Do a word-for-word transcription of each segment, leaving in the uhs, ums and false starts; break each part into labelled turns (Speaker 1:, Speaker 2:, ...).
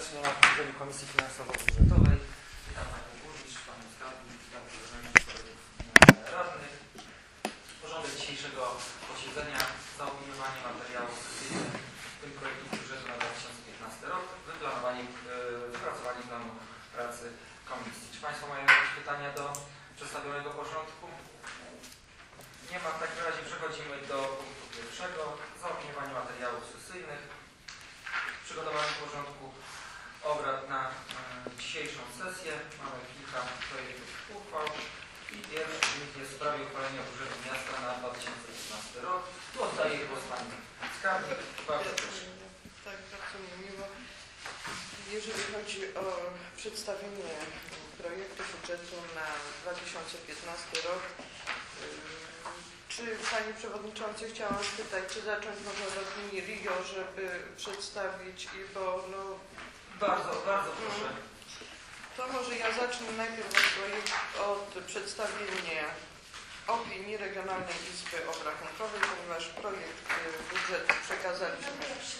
Speaker 1: serdecznie na posiedzeniu Komisji Finansowo-Budżetowej. Witam Panią Burmistrz, Panią Skarbnik, witam koleżanki radnych. Porządek dzisiejszego posiedzenia: zaopiniowanie materiałów sesyjnych, w tym projektu budżetu na dwa tysiące piętnasty rok, wyplanowanie, wypracowanie planu pracy Komisji. Czy Państwo mają jakieś pytania do przedstawionego porządku? Nie ma. W takim razie przechodzimy do punktu pierwszego: zaopiniowanie materiałów sesyjnych. Przygotowaniu porządku obrad na y, dzisiejszą sesję. Mamy kilka projektów uchwał i pierwszy z nich jest w sprawie uchwalenia budżetu miasta na dwa tysiące piętnasty rok. Tu oddaję głos Pani Skarbnik. Bardzo proszę.
Speaker 2: Tak, bardzo mi miło. Jeżeli chodzi o przedstawienie projektu budżetu na dwa tysiące piętnasty rok, y, czy Pani Przewodniczący chciałam spytać, czy zacząć może od opinii Rio, żeby przedstawić, i bo no...
Speaker 1: Bardzo, bardzo proszę.
Speaker 2: To może ja zacznę najpierw od, projekt, od przedstawienia opinii Regionalnej Izby Obrachunkowej, ponieważ projekt budżetu przekazaliśmy,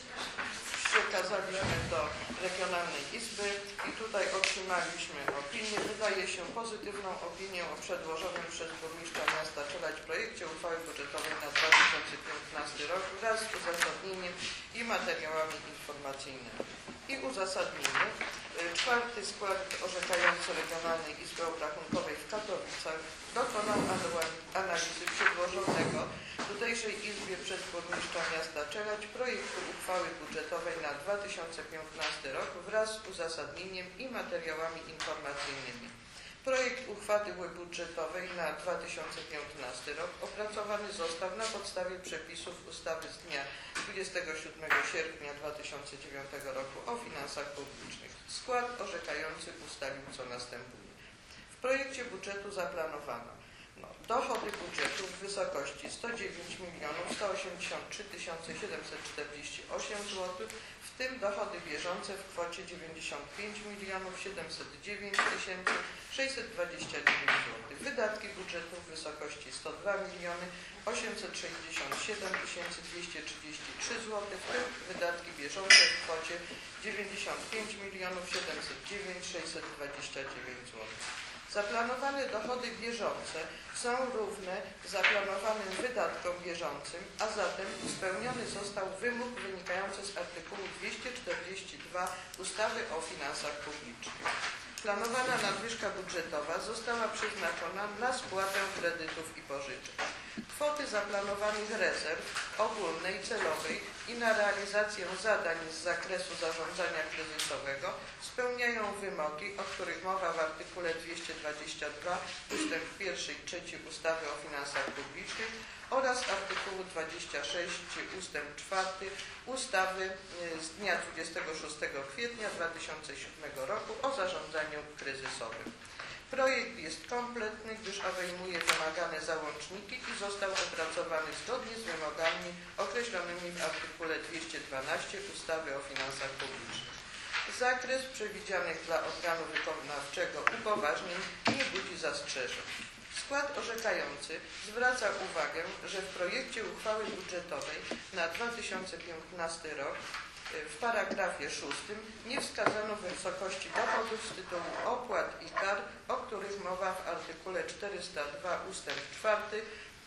Speaker 2: przekazaliśmy do Regionalnej Izby i tutaj otrzymaliśmy opinię. Wydaje się pozytywną opinię o przedłożonym przez burmistrza miasta Czelać projekcie uchwały budżetowej na dwa tysiące piętnasty rok wraz z uzasadnieniem i materiałami informacyjnymi. I uzasadnienie. Czwarty skład orzekający Regionalnej Izby Obrachunkowej w Katowicach dokonał analizy przedłożonego tutejszej Izbie przez burmistrza miasta Czelać projektu uchwały budżetowej na dwa tysiące piętnasty rok wraz z uzasadnieniem i materiałami informacyjnymi. Projekt uchwały budżetowej na dwa tysiące piętnasty rok opracowany został na podstawie przepisów ustawy z dnia dwudziestego siódmego sierpnia dwa tysiące dziewiątego roku o finansach publicznych. Skład orzekający ustalił, co następuje. W projekcie budżetu zaplanowano no, dochody budżetu w wysokości sto dziewięć milionów sto osiemdziesiąt trzy tysiące siedemset czterdzieści osiem złotych, w tym dochody bieżące w kwocie dziewięćdziesiąt pięć milionów siedemset dziewięć tysięcy sześćset dwadzieścia dziewięć złotych. Wydatki budżetu w wysokości sto dwa miliony osiemset sześćdziesiąt siedem tysięcy dwieście trzydzieści trzy złotych, w tym wydatki bieżące w kwocie dziewięćdziesiąt pięć milionów siedemset dziewięć tysięcy sześćset dwadzieścia dziewięć złotych. Zaplanowane dochody bieżące są równe zaplanowanym wydatkom bieżącym, a zatem spełniony został wymóg wynikający z artykułu dwieście czterdzieści dwa ustawy o finansach publicznych. Planowana nadwyżka budżetowa została przeznaczona na spłatę kredytów i pożyczek. Kwoty zaplanowanych rezerw ogólnej, celowej i na realizację zadań z zakresu zarządzania kryzysowego spełniają wymogi, o których mowa w artykule dwieście dwadzieścia dwa ustęp pierwszy i trzeci ustawy o finansach publicznych oraz artykułu dwadzieścia sześć ustęp czwarty ustawy z dnia dwudziestego szóstego kwietnia dwa tysiące siódmego roku o zarządzaniu kryzysowym. Projekt jest kompletny, gdyż obejmuje wymagane załączniki i został opracowany zgodnie z wymogami określonymi w artykule dwieście dwanaście ustawy o finansach publicznych. Zakres przewidzianych dla organu wykonawczego upoważnień nie budzi zastrzeżeń. Skład orzekający zwraca uwagę, że w projekcie uchwały budżetowej na dwa tysiące piętnasty rok w paragrafie szóstym nie wskazano wysokości dochodów z tytułu opłat i kar, o których mowa w artykule czterysta dwa ustęp czwarty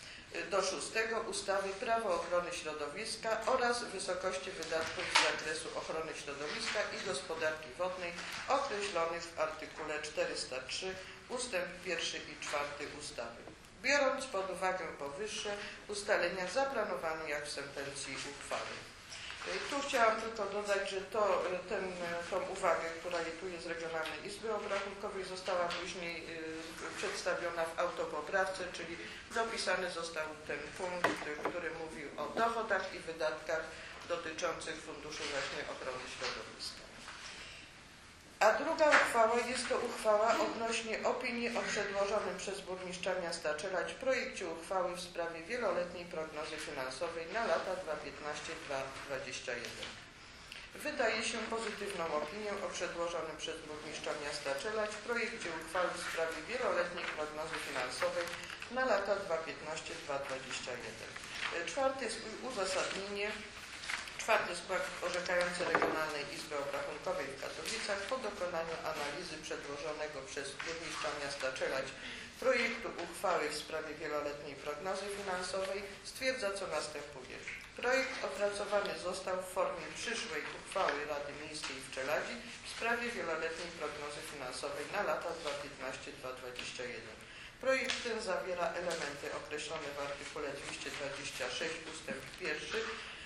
Speaker 2: do szóstego ustawy Prawo ochrony środowiska oraz wysokości wydatków z zakresu ochrony środowiska i gospodarki wodnej określonych w artykule czterysta trzy ustęp pierwszy i czwarty ustawy. Biorąc pod uwagę powyższe ustalenia zaplanowane jak w sentencji uchwały. Tu chciałam tylko dodać, że to, ten, tą uwagę, która tu jest z Regionalnej Izby Obrachunkowej, została później y, przedstawiona w autopoprawce, czyli dopisany został ten punkt, który mówił o dochodach i wydatkach dotyczących Funduszu właśnie Ochrony Środowiska. A druga uchwała jest to uchwała odnośnie opinii o przedłożonym przez burmistrza miasta Czelać projekcie uchwały w sprawie wieloletniej prognozy finansowej na lata dwa tysiące piętnasty do dwa tysiące dwudziestego pierwszego. Wydaje się pozytywną opinię o przedłożonym przez burmistrza miasta Czelać projekcie uchwały w sprawie wieloletniej prognozy finansowej na lata dwa tysiące piętnasty do dwa tysiące dwudziestego pierwszego. Czwarte uzasadnienie. Czwarty skład orzekający Regionalnej Izby Obrachunkowej w Katowicach przedłożonego przez burmistrza miasta Czeladź projektu uchwały w sprawie wieloletniej prognozy finansowej stwierdza, co następuje. Projekt opracowany został w formie przyszłej uchwały Rady Miejskiej w Czeladzi w sprawie wieloletniej prognozy finansowej na lata dwa tysiące piętnasty do dwa tysiące dwudziestego pierwszego. Projekt ten zawiera elementy określone w artykule dwieście dwadzieścia sześć ustęp pierwszy,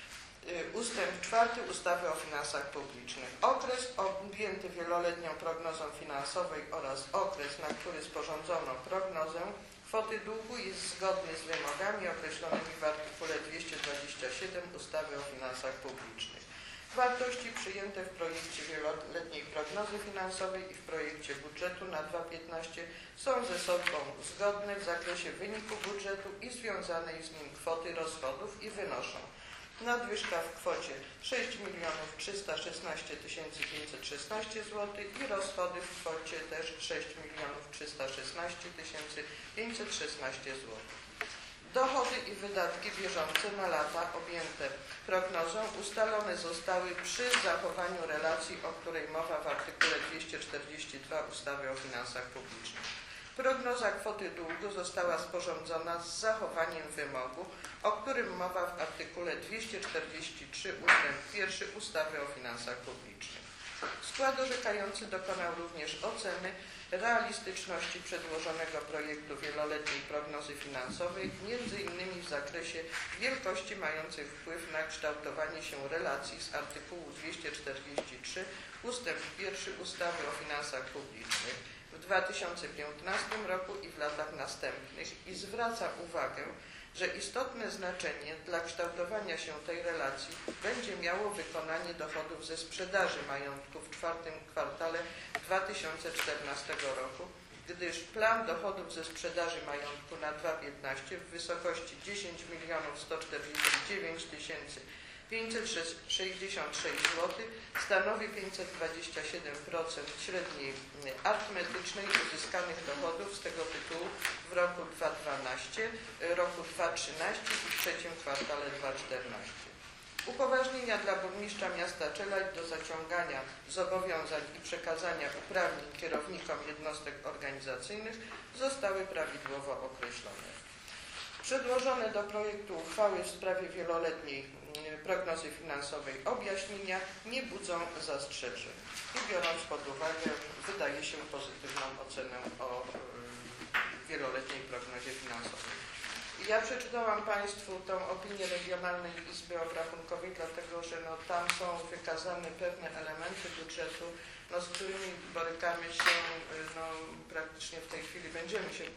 Speaker 2: ustęp czwarty ustawy o finansach publicznych. Okres objęty wieloletnią prognozą finansowej oraz okres, na który sporządzono prognozę kwoty długu jest zgodny z wymogami określonymi w artykule dwieście dwadzieścia siedem ustawy o finansach publicznych. Wartości przyjęte w projekcie wieloletniej prognozy finansowej i w projekcie budżetu na dwa tysiące piętnasty są ze sobą zgodne w zakresie wyniku budżetu i związanej z nim kwoty rozchodów i wynoszą: nadwyżka w kwocie sześć milionów trzysta szesnaście tysięcy pięćset szesnaście złotych i rozchody w kwocie też sześć milionów trzysta szesnaście tysięcy pięćset szesnaście złotych. Dochody i wydatki bieżące na lata objęte prognozą ustalone zostały przy zachowaniu relacji, o której mowa w artykule dwieście czterdzieści dwa ustawy o finansach publicznych. Prognoza kwoty długu została sporządzona z zachowaniem wymogu, o którym mowa w artykule dwieście czterdzieści trzy ustęp pierwszy ustawy o finansach publicznych. Skład orzekający dokonał również oceny realistyczności przedłożonego projektu wieloletniej prognozy finansowej, między innymi w zakresie wielkości mających wpływ na kształtowanie się relacji z artykułu dwieście czterdzieści trzy ustęp pierwszy ustawy o finansach publicznych w dwa tysiące piętnastym roku i w latach następnych i zwraca uwagę, że istotne znaczenie dla kształtowania się tej relacji będzie miało wykonanie dochodów ze sprzedaży majątku w czwartym kwartale dwa tysiące czternastego roku, gdyż plan dochodów ze sprzedaży majątku na dwa tysiące piętnasty w wysokości dziesięć milionów sto czterdzieści dziewięć tysięcy pięćset sześćdziesiąt sześć złotych stanowi pięćset dwadzieścia siedem procent średniej arytmetycznej uzyskanych dochodów z tego tytułu w roku dwa tysiące dwunastym, roku dwa tysiące trzynastym i w trzecim kwartale dwa tysiące czternastym. Upoważnienia dla burmistrza miasta Czeladź do zaciągania zobowiązań i przekazania uprawnień kierownikom jednostek organizacyjnych zostały prawidłowo określone. Przedłożone do projektu uchwały w sprawie wieloletniej prognozy finansowej objaśnienia nie budzą zastrzeżeń i biorąc pod uwagę, wydaje się pozytywną ocenę o wieloletniej prognozie finansowej. Ja przeczytałam Państwu tą opinię Regionalnej Izby Obrachunkowej, dlatego że no, tam są wykazane pewne elementy budżetu, no, z którymi borykamy się no, praktycznie w tej chwili. Będziemy się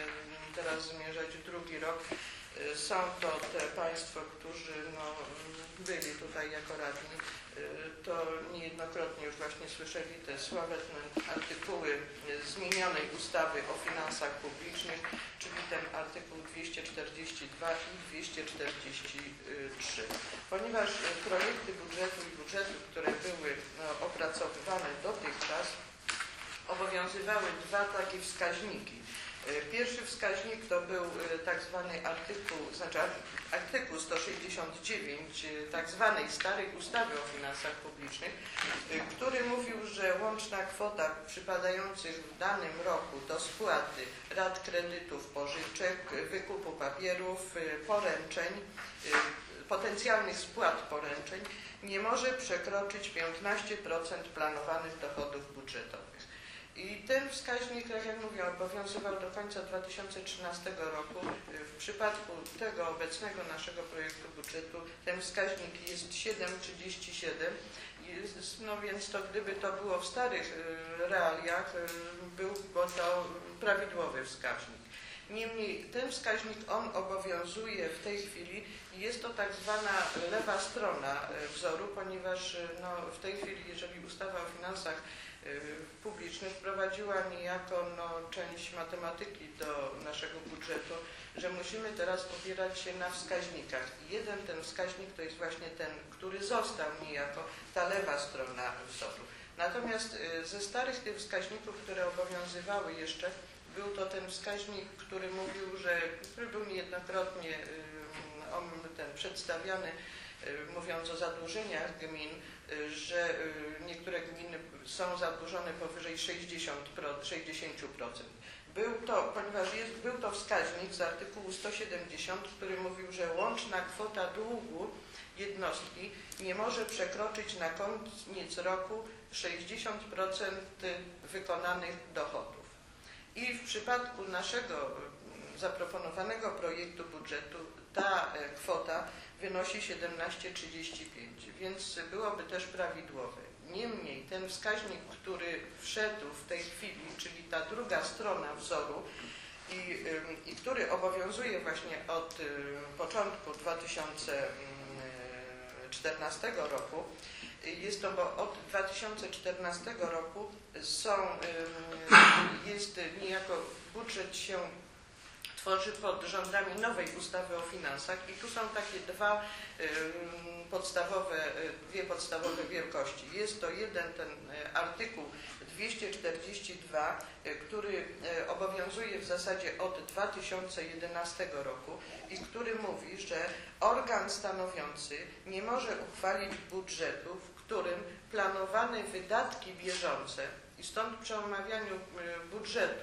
Speaker 2: teraz zmierzać drugi rok. Są to te Państwo, którzy no, byli tutaj jako radni, to niejednokrotnie już właśnie słyszeli te sławetne artykuły zmienionej ustawy o finansach publicznych, czyli ten artykuł dwieście czterdzieści dwa i dwieście czterdzieści trzy. Ponieważ projekty budżetu i budżetu, które były no, opracowywane dotychczas, obowiązywały dwa takie wskaźniki. Pierwszy wskaźnik to był tak zwany artykuł, znaczy artykuł sto sześćdziesiąt dziewięć tak zwanej starej ustawy o finansach publicznych, który mówił, że łączna kwota przypadających w danym roku do spłaty rat kredytów, pożyczek, wykupu papierów, poręczeń, potencjalnych spłat poręczeń nie może przekroczyć piętnaście procent planowanych dochodów budżetowych. I ten wskaźnik, tak jak mówię, obowiązywał do końca dwa tysiące trzynastego roku. W przypadku tego obecnego naszego projektu budżetu ten wskaźnik jest siedem przecinek trzydzieści siedem. No więc to gdyby to było w starych realiach, byłby to prawidłowy wskaźnik. Niemniej ten wskaźnik, on obowiązuje w tej chwili i jest to tak zwana lewa strona wzoru, ponieważ no, w tej chwili, jeżeli ustawa o finansach publicznych wprowadziła niejako no, część matematyki do naszego budżetu, że musimy teraz opierać się na wskaźnikach. I jeden ten wskaźnik to jest właśnie ten, który został niejako ta lewa strona wzoru. Natomiast ze starych tych wskaźników, które obowiązywały jeszcze, był to ten wskaźnik, który mówił, że, który był niejednokrotnie on, ten przedstawiany, mówiąc o zadłużeniach gmin, że niektóre gminy są zadłużone powyżej sześćdziesięciu procent. Był to, ponieważ jest, był to wskaźnik z artykułu sto siedemdziesiąt, który mówił, że łączna kwota długu jednostki nie może przekroczyć na koniec roku sześćdziesiąt procent wykonanych dochodów. I w przypadku naszego zaproponowanego projektu budżetu ta kwota wynosi siedemnaście przecinek trzydzieści pięć, więc byłoby też prawidłowe. Niemniej ten wskaźnik, który wszedł w tej chwili, czyli ta druga strona wzoru i, i który obowiązuje właśnie od początku dwa tysiące czternastego roku, jest to, bo od dwa tysiące czternastego roku są, jest niejako budżet się tworzy pod rządami nowej ustawy o finansach i tu są takie dwa podstawowe, dwie podstawowe wielkości. Jest to jeden ten artykuł dwieście czterdzieści dwa, który obowiązuje w zasadzie od dwa tysiące jedenastego roku i który mówi, że organ stanowiący nie może uchwalić budżetu, w którym planowane wydatki bieżące, i stąd przy omawianiu budżetu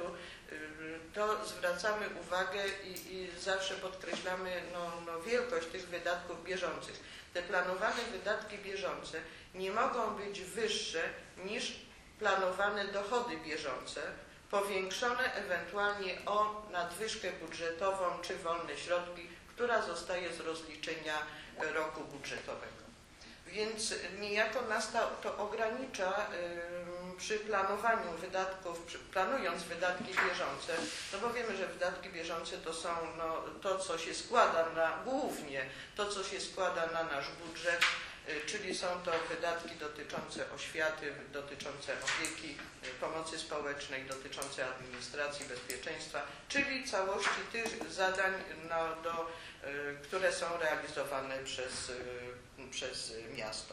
Speaker 2: to zwracamy uwagę i, i zawsze podkreślamy no, no, wielkość tych wydatków bieżących. Te planowane wydatki bieżące nie mogą być wyższe niż planowane dochody bieżące, powiększone ewentualnie o nadwyżkę budżetową czy wolne środki, która zostaje z rozliczenia roku budżetowego. Więc niejako nas to, to ogranicza y, przy planowaniu wydatków, przy, planując wydatki bieżące, no bo wiemy, że wydatki bieżące to są no, to, co się składa na, głównie to, co się składa na nasz budżet, y, czyli są to wydatki dotyczące oświaty, dotyczące opieki, y, pomocy społecznej, dotyczące administracji, bezpieczeństwa, czyli całości tych zadań, no, do, y, które są realizowane przez y, przez miasto.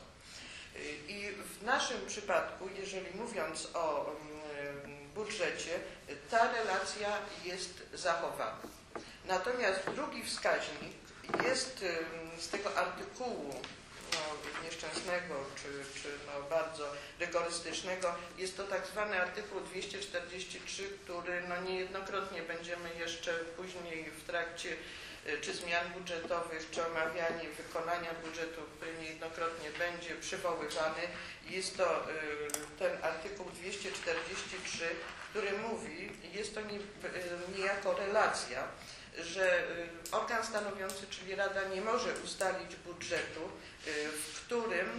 Speaker 2: I w naszym przypadku, jeżeli mówiąc o budżecie, ta relacja jest zachowana. Natomiast drugi wskaźnik jest z tego artykułu no, nieszczęsnego czy, czy no, bardzo rygorystycznego, jest to tak zwany artykuł dwieście czterdzieści trzy, który no, niejednokrotnie będziemy jeszcze później w trakcie czy zmian budżetowych, czy omawianie wykonania budżetu, który niejednokrotnie będzie przywoływany. Jest to ten artykuł dwieście czterdzieści trzy, który mówi, jest to niejako relacja, że organ stanowiący, czyli Rada, nie może ustalić budżetu, w którym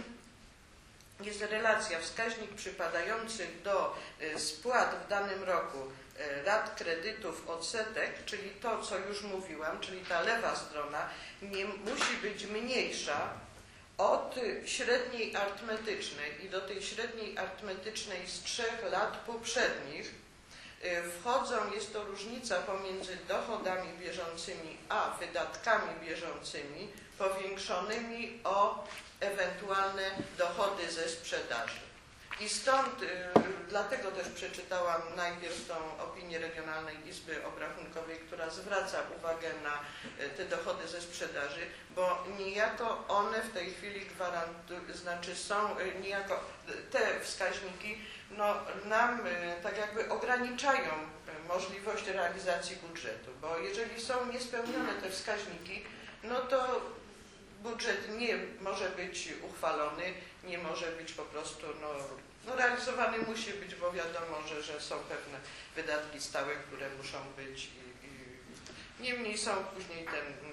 Speaker 2: jest relacja, wskaźnik przypadający do spłat w danym roku rat kredytów, odsetek, czyli to, co już mówiłam, czyli ta lewa strona, nie musi być mniejsza od średniej arytmetycznej i do tej średniej arytmetycznej z trzech lat poprzednich wchodzą, jest to różnica pomiędzy dochodami bieżącymi a wydatkami bieżącymi powiększonymi o ewentualne dochody ze sprzedaży. I stąd, y, dlatego też przeczytałam najpierw tą opinię Regionalnej Izby Obrachunkowej, która zwraca uwagę na y, te dochody ze sprzedaży, bo niejako one w tej chwili gwarantują, znaczy są y, niejako te wskaźniki no, nam y, tak jakby ograniczają y, możliwość realizacji budżetu, bo jeżeli są niespełnione te wskaźniki, no to budżet nie może być uchwalony, nie może być po prostu no, no realizowany musi być, bo wiadomo, że, że są pewne wydatki stałe, które muszą być i, i niemniej są później te mm,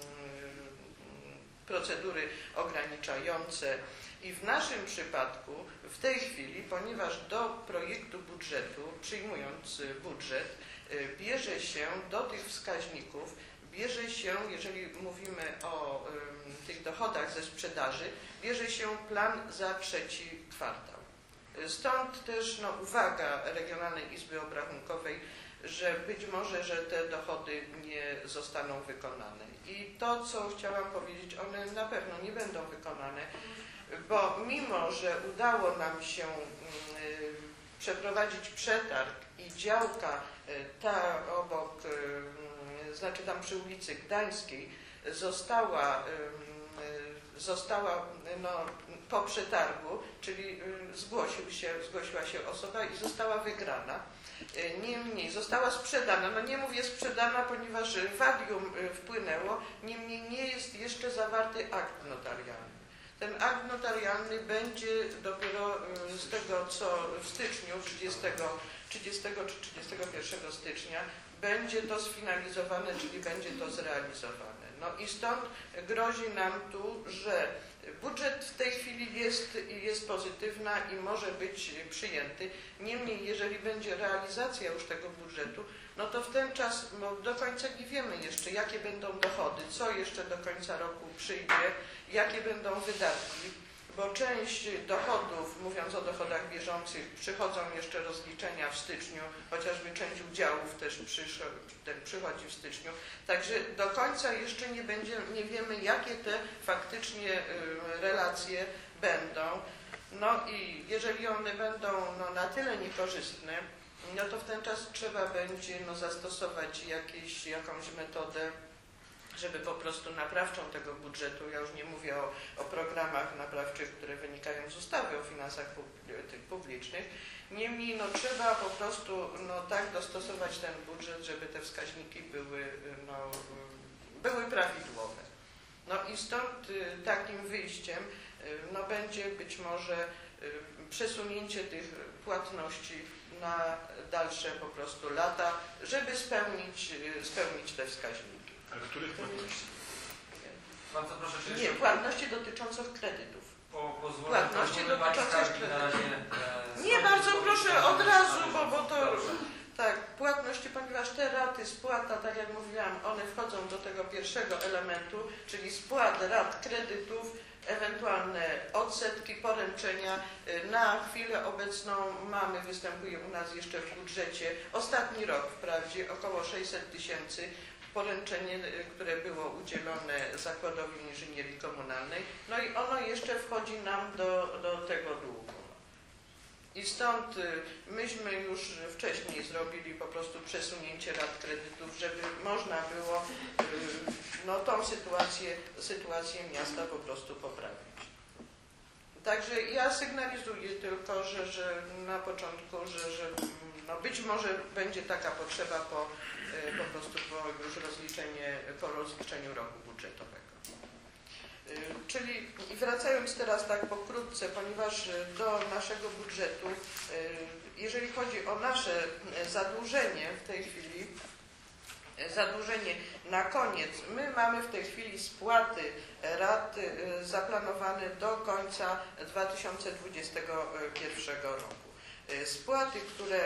Speaker 2: procedury ograniczające i w naszym przypadku w tej chwili, ponieważ do projektu budżetu, przyjmując budżet, bierze się do tych wskaźników, bierze się, jeżeli mówimy o y, tych dochodach ze sprzedaży, bierze się plan za trzeci kwartał. Stąd też no, uwaga Regionalnej Izby Obrachunkowej, że być może, że te dochody nie zostaną wykonane. I to, co chciałam powiedzieć, one na pewno nie będą wykonane, bo mimo, że udało nam się y, przeprowadzić przetarg i działka y, ta obok y, znaczy tam przy ulicy Gdańskiej, została została no, po przetargu, czyli zgłosił się, zgłosiła się osoba i została wygrana. Niemniej została sprzedana, no nie mówię sprzedana, ponieważ wadium wpłynęło, niemniej nie jest jeszcze zawarty akt notarialny. Ten akt notarialny będzie dopiero z tego, co w styczniu, trzydziestego, trzydziestego czy trzydziestego pierwszego stycznia, będzie to sfinalizowane, czyli będzie to zrealizowane. No i stąd grozi nam tu, że budżet w tej chwili jest, jest pozytywna i może być przyjęty. Niemniej, jeżeli będzie realizacja już tego budżetu, no to w ten czas no, do końca nie wiemy jeszcze, jakie będą dochody, co jeszcze do końca roku przyjdzie, jakie będą wydatki, bo część dochodów, mówiąc o dochodach bieżących, przychodzą jeszcze rozliczenia w styczniu, chociażby część udziałów też przychodzi w styczniu. Także do końca jeszcze nie, będzie, nie wiemy, jakie te faktycznie relacje będą. No i jeżeli one będą no, na tyle niekorzystne, no to w ten czas trzeba będzie no, zastosować jakieś, jakąś metodę, żeby po prostu naprawczą tego budżetu, ja już nie mówię o, o programach naprawczych, które wynikają z ustawy o finansach publicznych, niemniej no, trzeba po prostu no, tak dostosować ten budżet, żeby te wskaźniki były, no, były prawidłowe. No i stąd takim wyjściem no, będzie być może przesunięcie tych płatności na dalsze po prostu lata, żeby spełnić, spełnić te wskaźniki.
Speaker 3: Ale których płatności?
Speaker 1: Bardzo proszę, czy
Speaker 2: Nie, płatności dotyczących kredytów.
Speaker 1: Po, pozwolę,
Speaker 2: Płatności
Speaker 1: pozwolę
Speaker 2: dotyczące
Speaker 1: Pani
Speaker 2: kredytów.
Speaker 1: na razie, e,
Speaker 2: Nie,
Speaker 1: z-
Speaker 2: bardzo
Speaker 1: z-
Speaker 2: proszę od razu, bo, bo to
Speaker 1: Dobrze.
Speaker 2: tak, płatności, ponieważ te raty, spłata, tak jak mówiłam, one wchodzą do tego pierwszego elementu, czyli spłat rat kredytów, ewentualne odsetki, poręczenia. Na chwilę obecną mamy, występuje u nas jeszcze w budżecie, ostatni rok wprawdzie, około sześćset tysięcy, poręczenie, które było udzielone Zakładowi Inżynierii Komunalnej, no i ono jeszcze wchodzi nam do, do tego długu. I stąd myśmy już wcześniej zrobili po prostu przesunięcie rat kredytów, żeby można było no, tą sytuację, sytuację miasta po prostu poprawić. Także ja sygnalizuję tylko, że, że na początku, że, że no być może będzie taka potrzeba po, po prostu po już rozliczenie, po rozliczeniu roku budżetowego. Czyli wracając teraz tak pokrótce, ponieważ do naszego budżetu, jeżeli chodzi o nasze zadłużenie w tej chwili, zadłużenie na koniec, my mamy w tej chwili spłaty rat zaplanowane do końca dwa tysiące dwudziestego pierwszego roku. Spłaty, które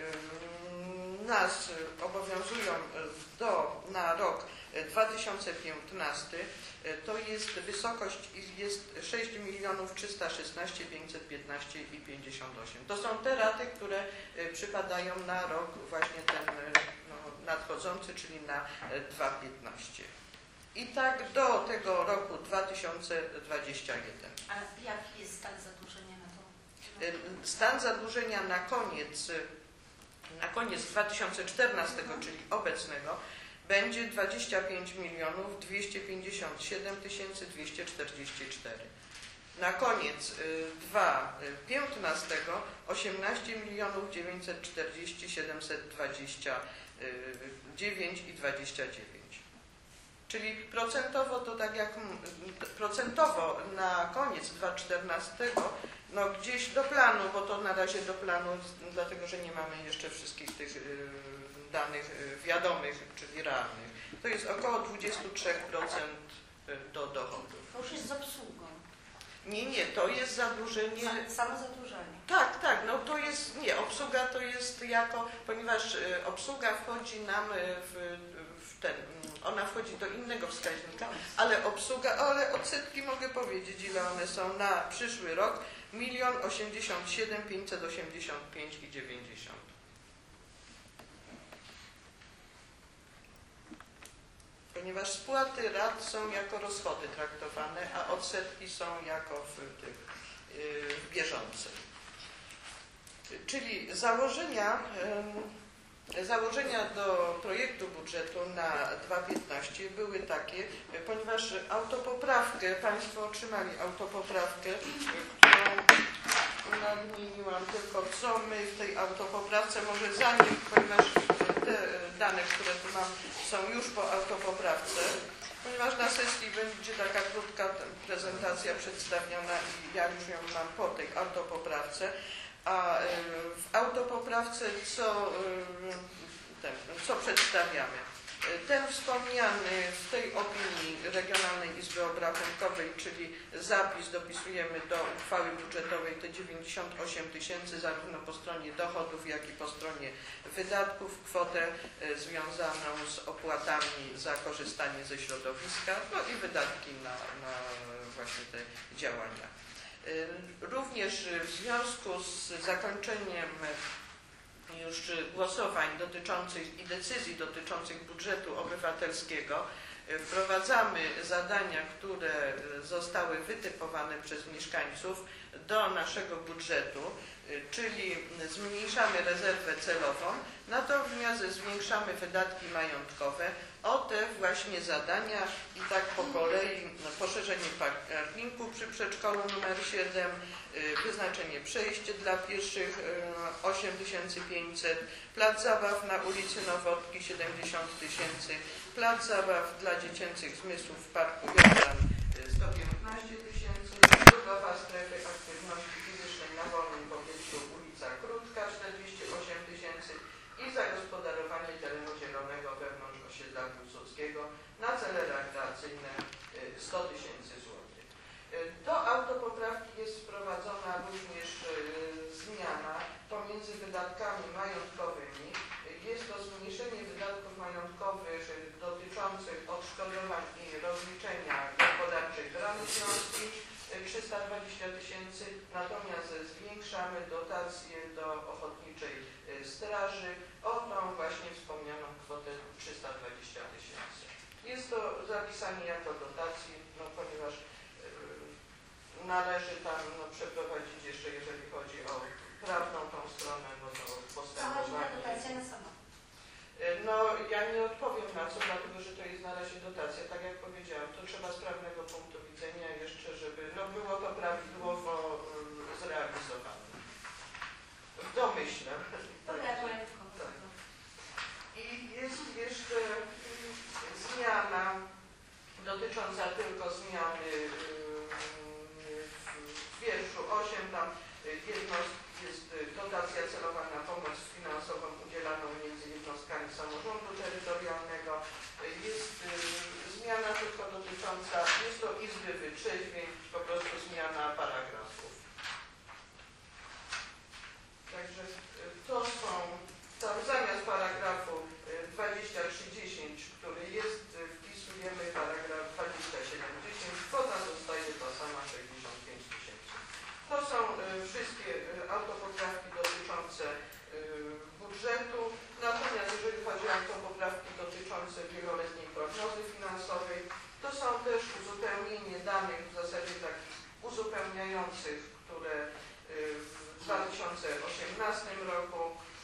Speaker 2: nas obowiązują do, na rok dwa tysiące piętnasty, to jest wysokość jest sześć milionów trzysta szesnaście tysięcy pięćset piętnaście i pięćdziesiąt osiem. To są te raty, które przypadają na rok właśnie ten no, nadchodzący, czyli na dwa tysiące piętnaście. I tak do tego roku dwa tysiące dwudziestego pierwszego.
Speaker 4: A jaki jest stan zadłużenia na to?
Speaker 2: Stan zadłużenia na koniec, na koniec dwa tysiące czternastego, czyli obecnego, będzie dwadzieścia pięć milionów dwieście pięćdziesiąt siedem tysięcy dwieście czterdzieści cztery. Na koniec dwa tysiące piętnastego osiemnaście milionów dziewięćset czterdzieści tysięcy siedemset dwadzieścia dziewięć i dwadzieścia dziewięć. Czyli procentowo to tak jak procentowo na koniec dwa tysiące czternastego no gdzieś do planu, bo to na razie do planu, dlatego że nie mamy jeszcze wszystkich tych danych wiadomych, czyli realnych. To jest około dwadzieścia trzy procent do dochodów.
Speaker 4: To już jest z obsługą.
Speaker 2: Nie, nie, to jest zadłużenie.
Speaker 4: Samo zadłużenie.
Speaker 2: Tak, tak, no to jest, nie, obsługa to jest jako, ponieważ obsługa wchodzi nam w, w ten, ona wchodzi do innego wskaźnika, ale obsługa, ale odsetki mogę powiedzieć, ile one są na przyszły rok, milion osiemdziesiąt siedem tysięcy pięćset osiemdziesiąt pięć i dziewięćdziesiąt. Ponieważ spłaty rat są jako rozchody traktowane, a odsetki są jako w, tych, w bieżącej. Czyli założenia Założenia do projektu budżetu na dwa tysiące piętnaście były takie, ponieważ autopoprawkę, Państwo otrzymali autopoprawkę, którą nadmieniłam tylko, co my w tej autopoprawce, może zanim, ponieważ te dane, które tu mam, są już po autopoprawce, ponieważ na sesji będzie taka krótka prezentacja przedstawiona i ja już ją mam po tej autopoprawce. A w autopoprawce co, ten, co przedstawiamy? Ten wspomniany w tej opinii Regionalnej Izby Obrachunkowej, czyli zapis dopisujemy do uchwały budżetowej te dziewięćdziesiąt osiem tysięcy zarówno po stronie dochodów, jak i po stronie wydatków, kwotę związaną z opłatami za korzystanie ze środowiska, no i wydatki na, na właśnie te działania. Również w związku z zakończeniem już głosowań dotyczących i decyzji dotyczących budżetu obywatelskiego wprowadzamy zadania, które zostały wytypowane przez mieszkańców do naszego budżetu, czyli zmniejszamy rezerwę celową, natomiast zwiększamy wydatki majątkowe o te właśnie zadania i tak po kolei poszerzenie parkingu przy przedszkolu numer siedem, wyznaczenie przejście dla pieszych osiem tysięcy pięćset, plac zabaw na ulicy Nowotki siedemdziesiąt tysięcy, plac zabaw dla dziecięcych zmysłów w Parku Jordan sto piętnaście tysięcy, budowa strefy aktywności fizycznej na wolnym powietrzu ulica Krótka czterdzieści osiem tysięcy i zagospodarowanie terenu zielonego wewnątrz osiedla Piłsudskiego na cele rekreacyjne sto tysięcy złotych. Do autopoprawki jest wprowadzona również zmiana pomiędzy wydatkami majątkowymi. Jest to zmniejszenie wydatków majątkowych dotyczących odszkodowań i rozliczenia gospodarczych ramy związki trzysta dwadzieścia tysięcy, natomiast zwiększamy dotację do Ochotniczej Straży o tą właśnie wspomnianą kwotę trzysta dwadzieścia tysięcy. Jest to zapisanie jako dotacji, no, ponieważ yy, należy tam no, przeprowadzić jeszcze, jeżeli chodzi o prawną tą stronę, no to postępowanie. No ja nie odpowiem na co, dlatego że to jest na razie dotacja. Tak jak powiedziałam, to trzeba z prawnego punktu widzenia jeszcze, żeby no, było to prawidłowo um, zrealizowane. W domyśle. Tak. Tak. I jest jeszcze zmiana dotycząca tylko zmiany w wierszu osiem, tam jedno jest dotacja celowa na pomoc finansową udzielaną między jednostkami samorządu terytorialnego. Jest zmiana tylko dotycząca, jest to Izby Wytrzeźwień, po prostu zmiana paragrafów. Także to są, tam zamiast paragrafu dwadzieścia trzy dziesięć, który jest, wpisujemy paragraf dwadzieścia siedem dziesięć, kwota zostaje ta sama sześćdziesiąt pięć tysięcy. To są wszystkie autopoprawki dotyczące budżetu, natomiast jeżeli chodzi o autopoprawki dotyczące wieloletniej prognozy finansowej, to są też uzupełnienie danych w zasadzie takich uzupełniających, które w dwa tysiące osiemnastym roku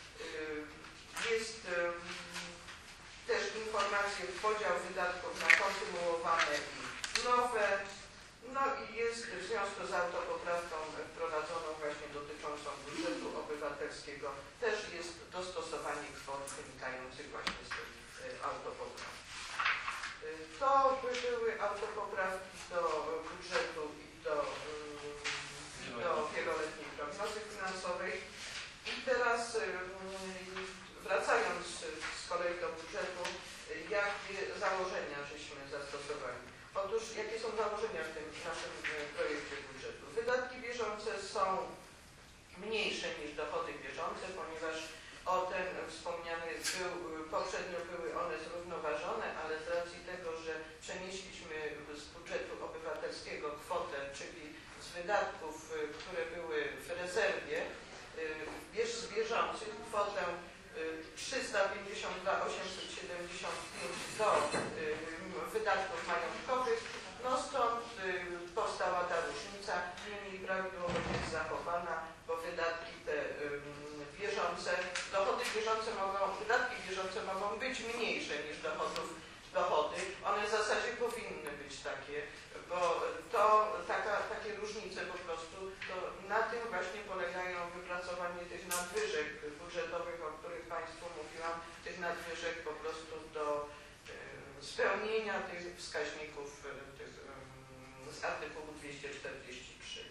Speaker 2: jest też informacje, podział wydatków na kontynuowane i nowe. No i jest w związku z autopoprawką wprowadzoną właśnie dotyczącą budżetu obywatelskiego, też jest dostosowanie kwot wynikających właśnie z tej autopoprawki. To by były autopoprawki do budżetu i do, i do wieloletniej prognozy finansowej. I teraz wracając z kolei do budżetu, jakie założenia żeśmy zastosowali? Otóż jakie są założenia w tym naszym projekcie budżetu? Wydatki bieżące są mniejsze niż dochody bieżące, ponieważ o ten wspomniany był, poprzednio były one zrównoważone, ale z racji tego, że przenieśliśmy z budżetu obywatelskiego kwotę, czyli z wydatków, które były w rezerwie, z bieżących kwotę trzysta pięćdziesiąt dwa tysiące osiemset siedemdziesiąt pięć do wydatków majątkowych, no stąd powstała ta różnica, niemniej prawidłowość jest zachowana, bo wydatki te bieżące, dochody bieżące mogą, wydatki bieżące mogą być mniejsze niż dochodów, dochody. One w zasadzie powinny być takie, bo to taka, takie różnice po prostu to na tym właśnie polegają wypracowanie tych nadwyżek budżetowych, o których Państwu mówiłam, tych nadwyżek po prostu do y, spełnienia tych wskaźników y, tych, y, z artykułu dwieście czterdzieści trzy.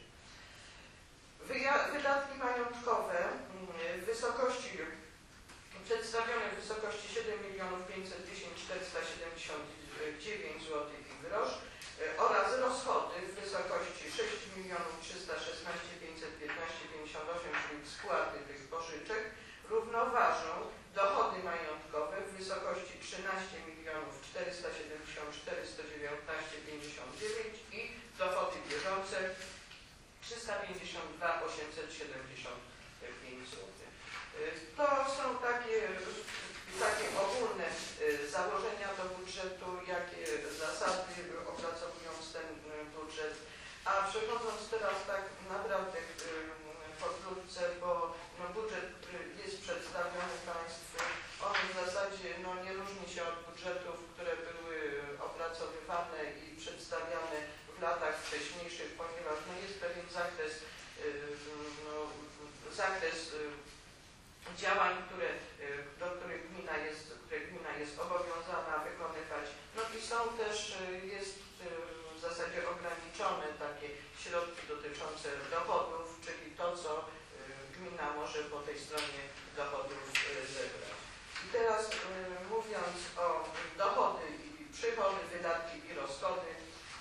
Speaker 2: Wydatki majątkowe w wysokości przedstawione w wysokości siedem milionów pięćset dziesięć tysięcy czterysta siedemdziesiąt dziewięć złotych i grosz oraz rozchody w wysokości sześć milionów trzysta szesnaście tysięcy pięćset piętnaście złotych pięćdziesiąt osiem, czyli spłaty tych pożyczek, równoważą dochody majątkowe w wysokości trzynaście milionów czterysta siedemdziesiąt cztery tysiące sto dziewiętnaście złotych pięćdziesiąt dziewięć i dochody bieżące trzysta pięćdziesiąt dwa tysiące osiemset siedemdziesiąt pięć złotych. To są takie, takie ogólne założenia do budżetu, jakie zasady opracowując ten budżet. A przechodząc teraz tak naprawdę pokrótce, bo no, budżet, który jest przedstawiony Państwu, on w zasadzie no, nie różni się od budżetów, które były opracowywane i przedstawiane w latach wcześniejszych, ponieważ no, jest pewien zakres, no, zakres działań, które, do których gmina jest, które gmina jest obowiązana wykonywać. No i są też, jest w zasadzie ograniczone takie środki dotyczące dochodów, czyli to, co gmina może po tej stronie dochodów zebrać. I teraz mówiąc o dochody i przychody, wydatki i rozchody,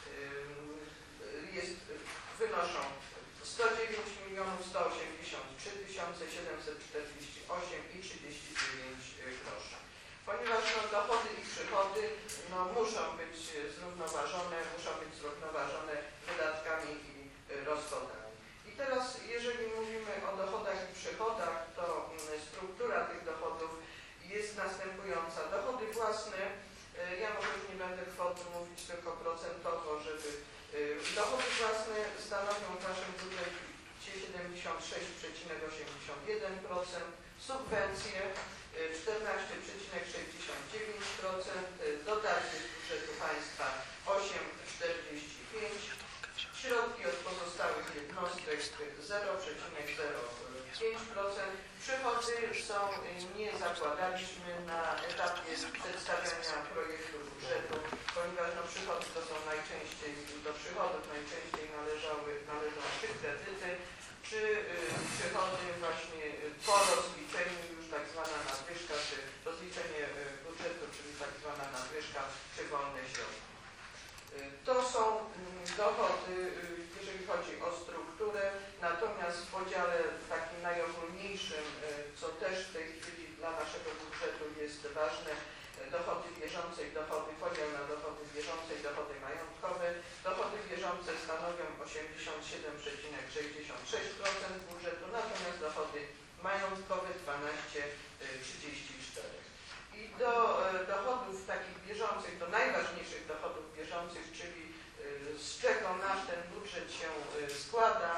Speaker 2: jest, wynoszą sto dziewięć milionów sto osiemdziesiąt trzy tysiące siedemset czterdzieści osiem i trzydzieści dziewięć groszy. Ponieważ no, dochody i przychody no, muszą być zrównoważone, muszą być zrównoważone wydatkami i rozchodami. I teraz, jeżeli mówimy o dochodach i przychodach, to struktura tych dochodów jest następująca. Dochody własne, ja może już nie będę kwot mówić, tylko procentowo, żeby dochody własne stanowią w naszym budżecie siedemdziesiąt sześć przecinek osiemdziesiąt jeden procent, subwencje czternaście przecinek sześćdziesiąt dziewięć procent, dotacje z budżetu państwa osiem przecinek czterdzieści pięć procent, środki od pozostałych jednostek zero przecinek zero pięć procent. Przychody są, nie zakładaliśmy na etapie przedstawiania projektu budżetu, ponieważ no, przychody to są najczęściej, do przychodów najczęściej należały, należą czy kredyty, czy y, przychody właśnie po rozliczeniu już tak zwana nadwyżka, czy rozliczenie y, budżetu, czyli tak zwana nadwyżka, czy wolne środki. Y, to są y, dochody, y, jeżeli chodzi o strukturę, natomiast w podziale takim najogólniejszym, y, co też w tej chwili dla naszego budżetu jest ważne, dochody bieżące i dochody, podział na dochody bieżące i dochody majątkowe. Dochody bieżące stanowią osiemdziesiąt siedem przecinek sześćdziesiąt sześć procent budżetu, natomiast dochody majątkowe dwanaście przecinek trzydzieści cztery procent. I do dochodów takich bieżących, do najważniejszych dochodów bieżących, czyli z czego nasz ten budżet się składa,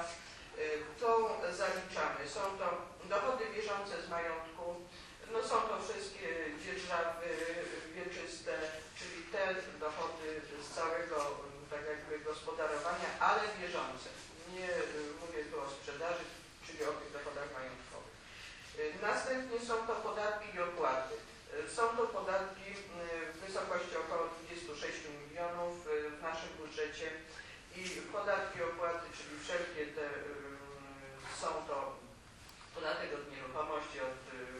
Speaker 2: to zaliczamy. Są to dochody bieżące z majątku. No są to wszystkie dzierżawy wieczyste, czyli te dochody z całego tak jakby gospodarowania, ale bieżące. Nie mówię tu o sprzedaży, czyli o tych dochodach majątkowych. Następnie są to podatki i opłaty. Są to podatki w wysokości około dwudziestu sześciu milionów w naszym budżecie i podatki i opłaty, czyli wszelkie te są to podatek od nieruchomości, od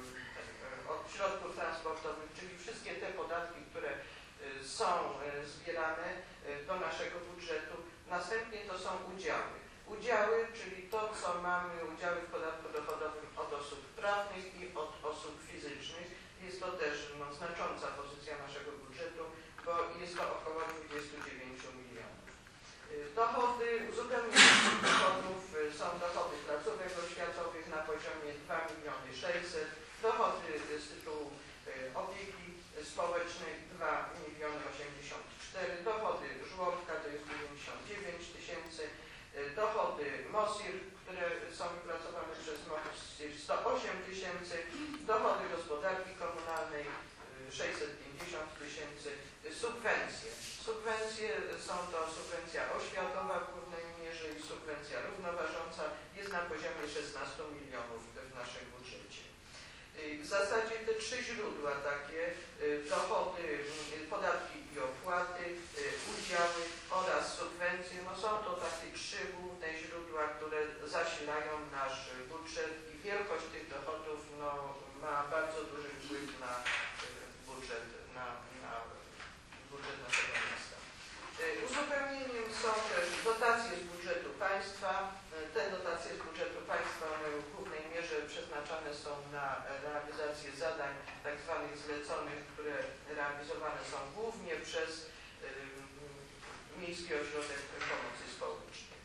Speaker 2: od środków transportowych, czyli wszystkie te podatki, które są zbierane do naszego budżetu. Następnie to są udziały. Udziały, czyli to, co mamy, udziały w podatku dochodowym od osób prawnych i od osób fizycznych. Jest to też no, znacząca pozycja naszego budżetu, bo jest to około dwudziestu dziewięciu milionów. Dochody, zupełnie dochodów są dochody placówek oświatowych na poziomie dwa miliony sześćset tysięcy, dochody z tytułu opieki społecznej dwa miliony osiemdziesiąt cztery tysiące, dochody żłobka to jest dziewięćdziesiąt dziewięć tysięcy, dochody MOSIR, które są wypracowane przez MOSIR sto osiem tysięcy, dochody jest na poziomie szesnastu milionów w naszym budżecie. W zasadzie te trzy źródła takie, dochody, podatki i opłaty, udziały oraz subwencje, no są to takie trzy główne źródła, które zasilają nasz budżet i wielkość tych dochodów no, ma bardzo duży wpływ na budżet, na, na budżet naszego miasta. Uzupełnieniem są też dotacje z budżetu państwa. Te dotacje z budżetu państwa one w głównej mierze przeznaczane są na realizację zadań tak zwanych zleconych, które realizowane są głównie przez y, Miejski Ośrodek Pomocy Społecznej.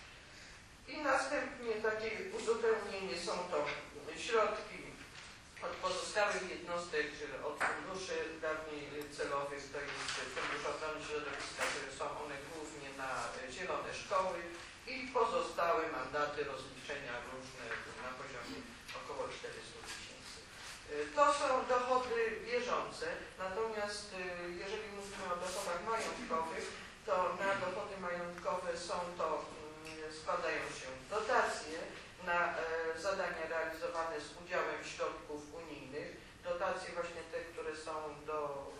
Speaker 2: I następnie takie uzupełnienie są to środki od pozostałych jednostek, od funduszy dawniej celowych, to jest Fundusz Ochrony Środowiska, które są one głównie na zielone szkoły i pozostałe mandaty rozliczenia różne na poziomie około czterystu tysięcy. To są dochody bieżące, natomiast jeżeli mówimy o dochodach majątkowych, to na dochody majątkowe są to, składają się dotacje na e, zadania realizowane z udziałem środków unijnych, dotacje właśnie te, które są do,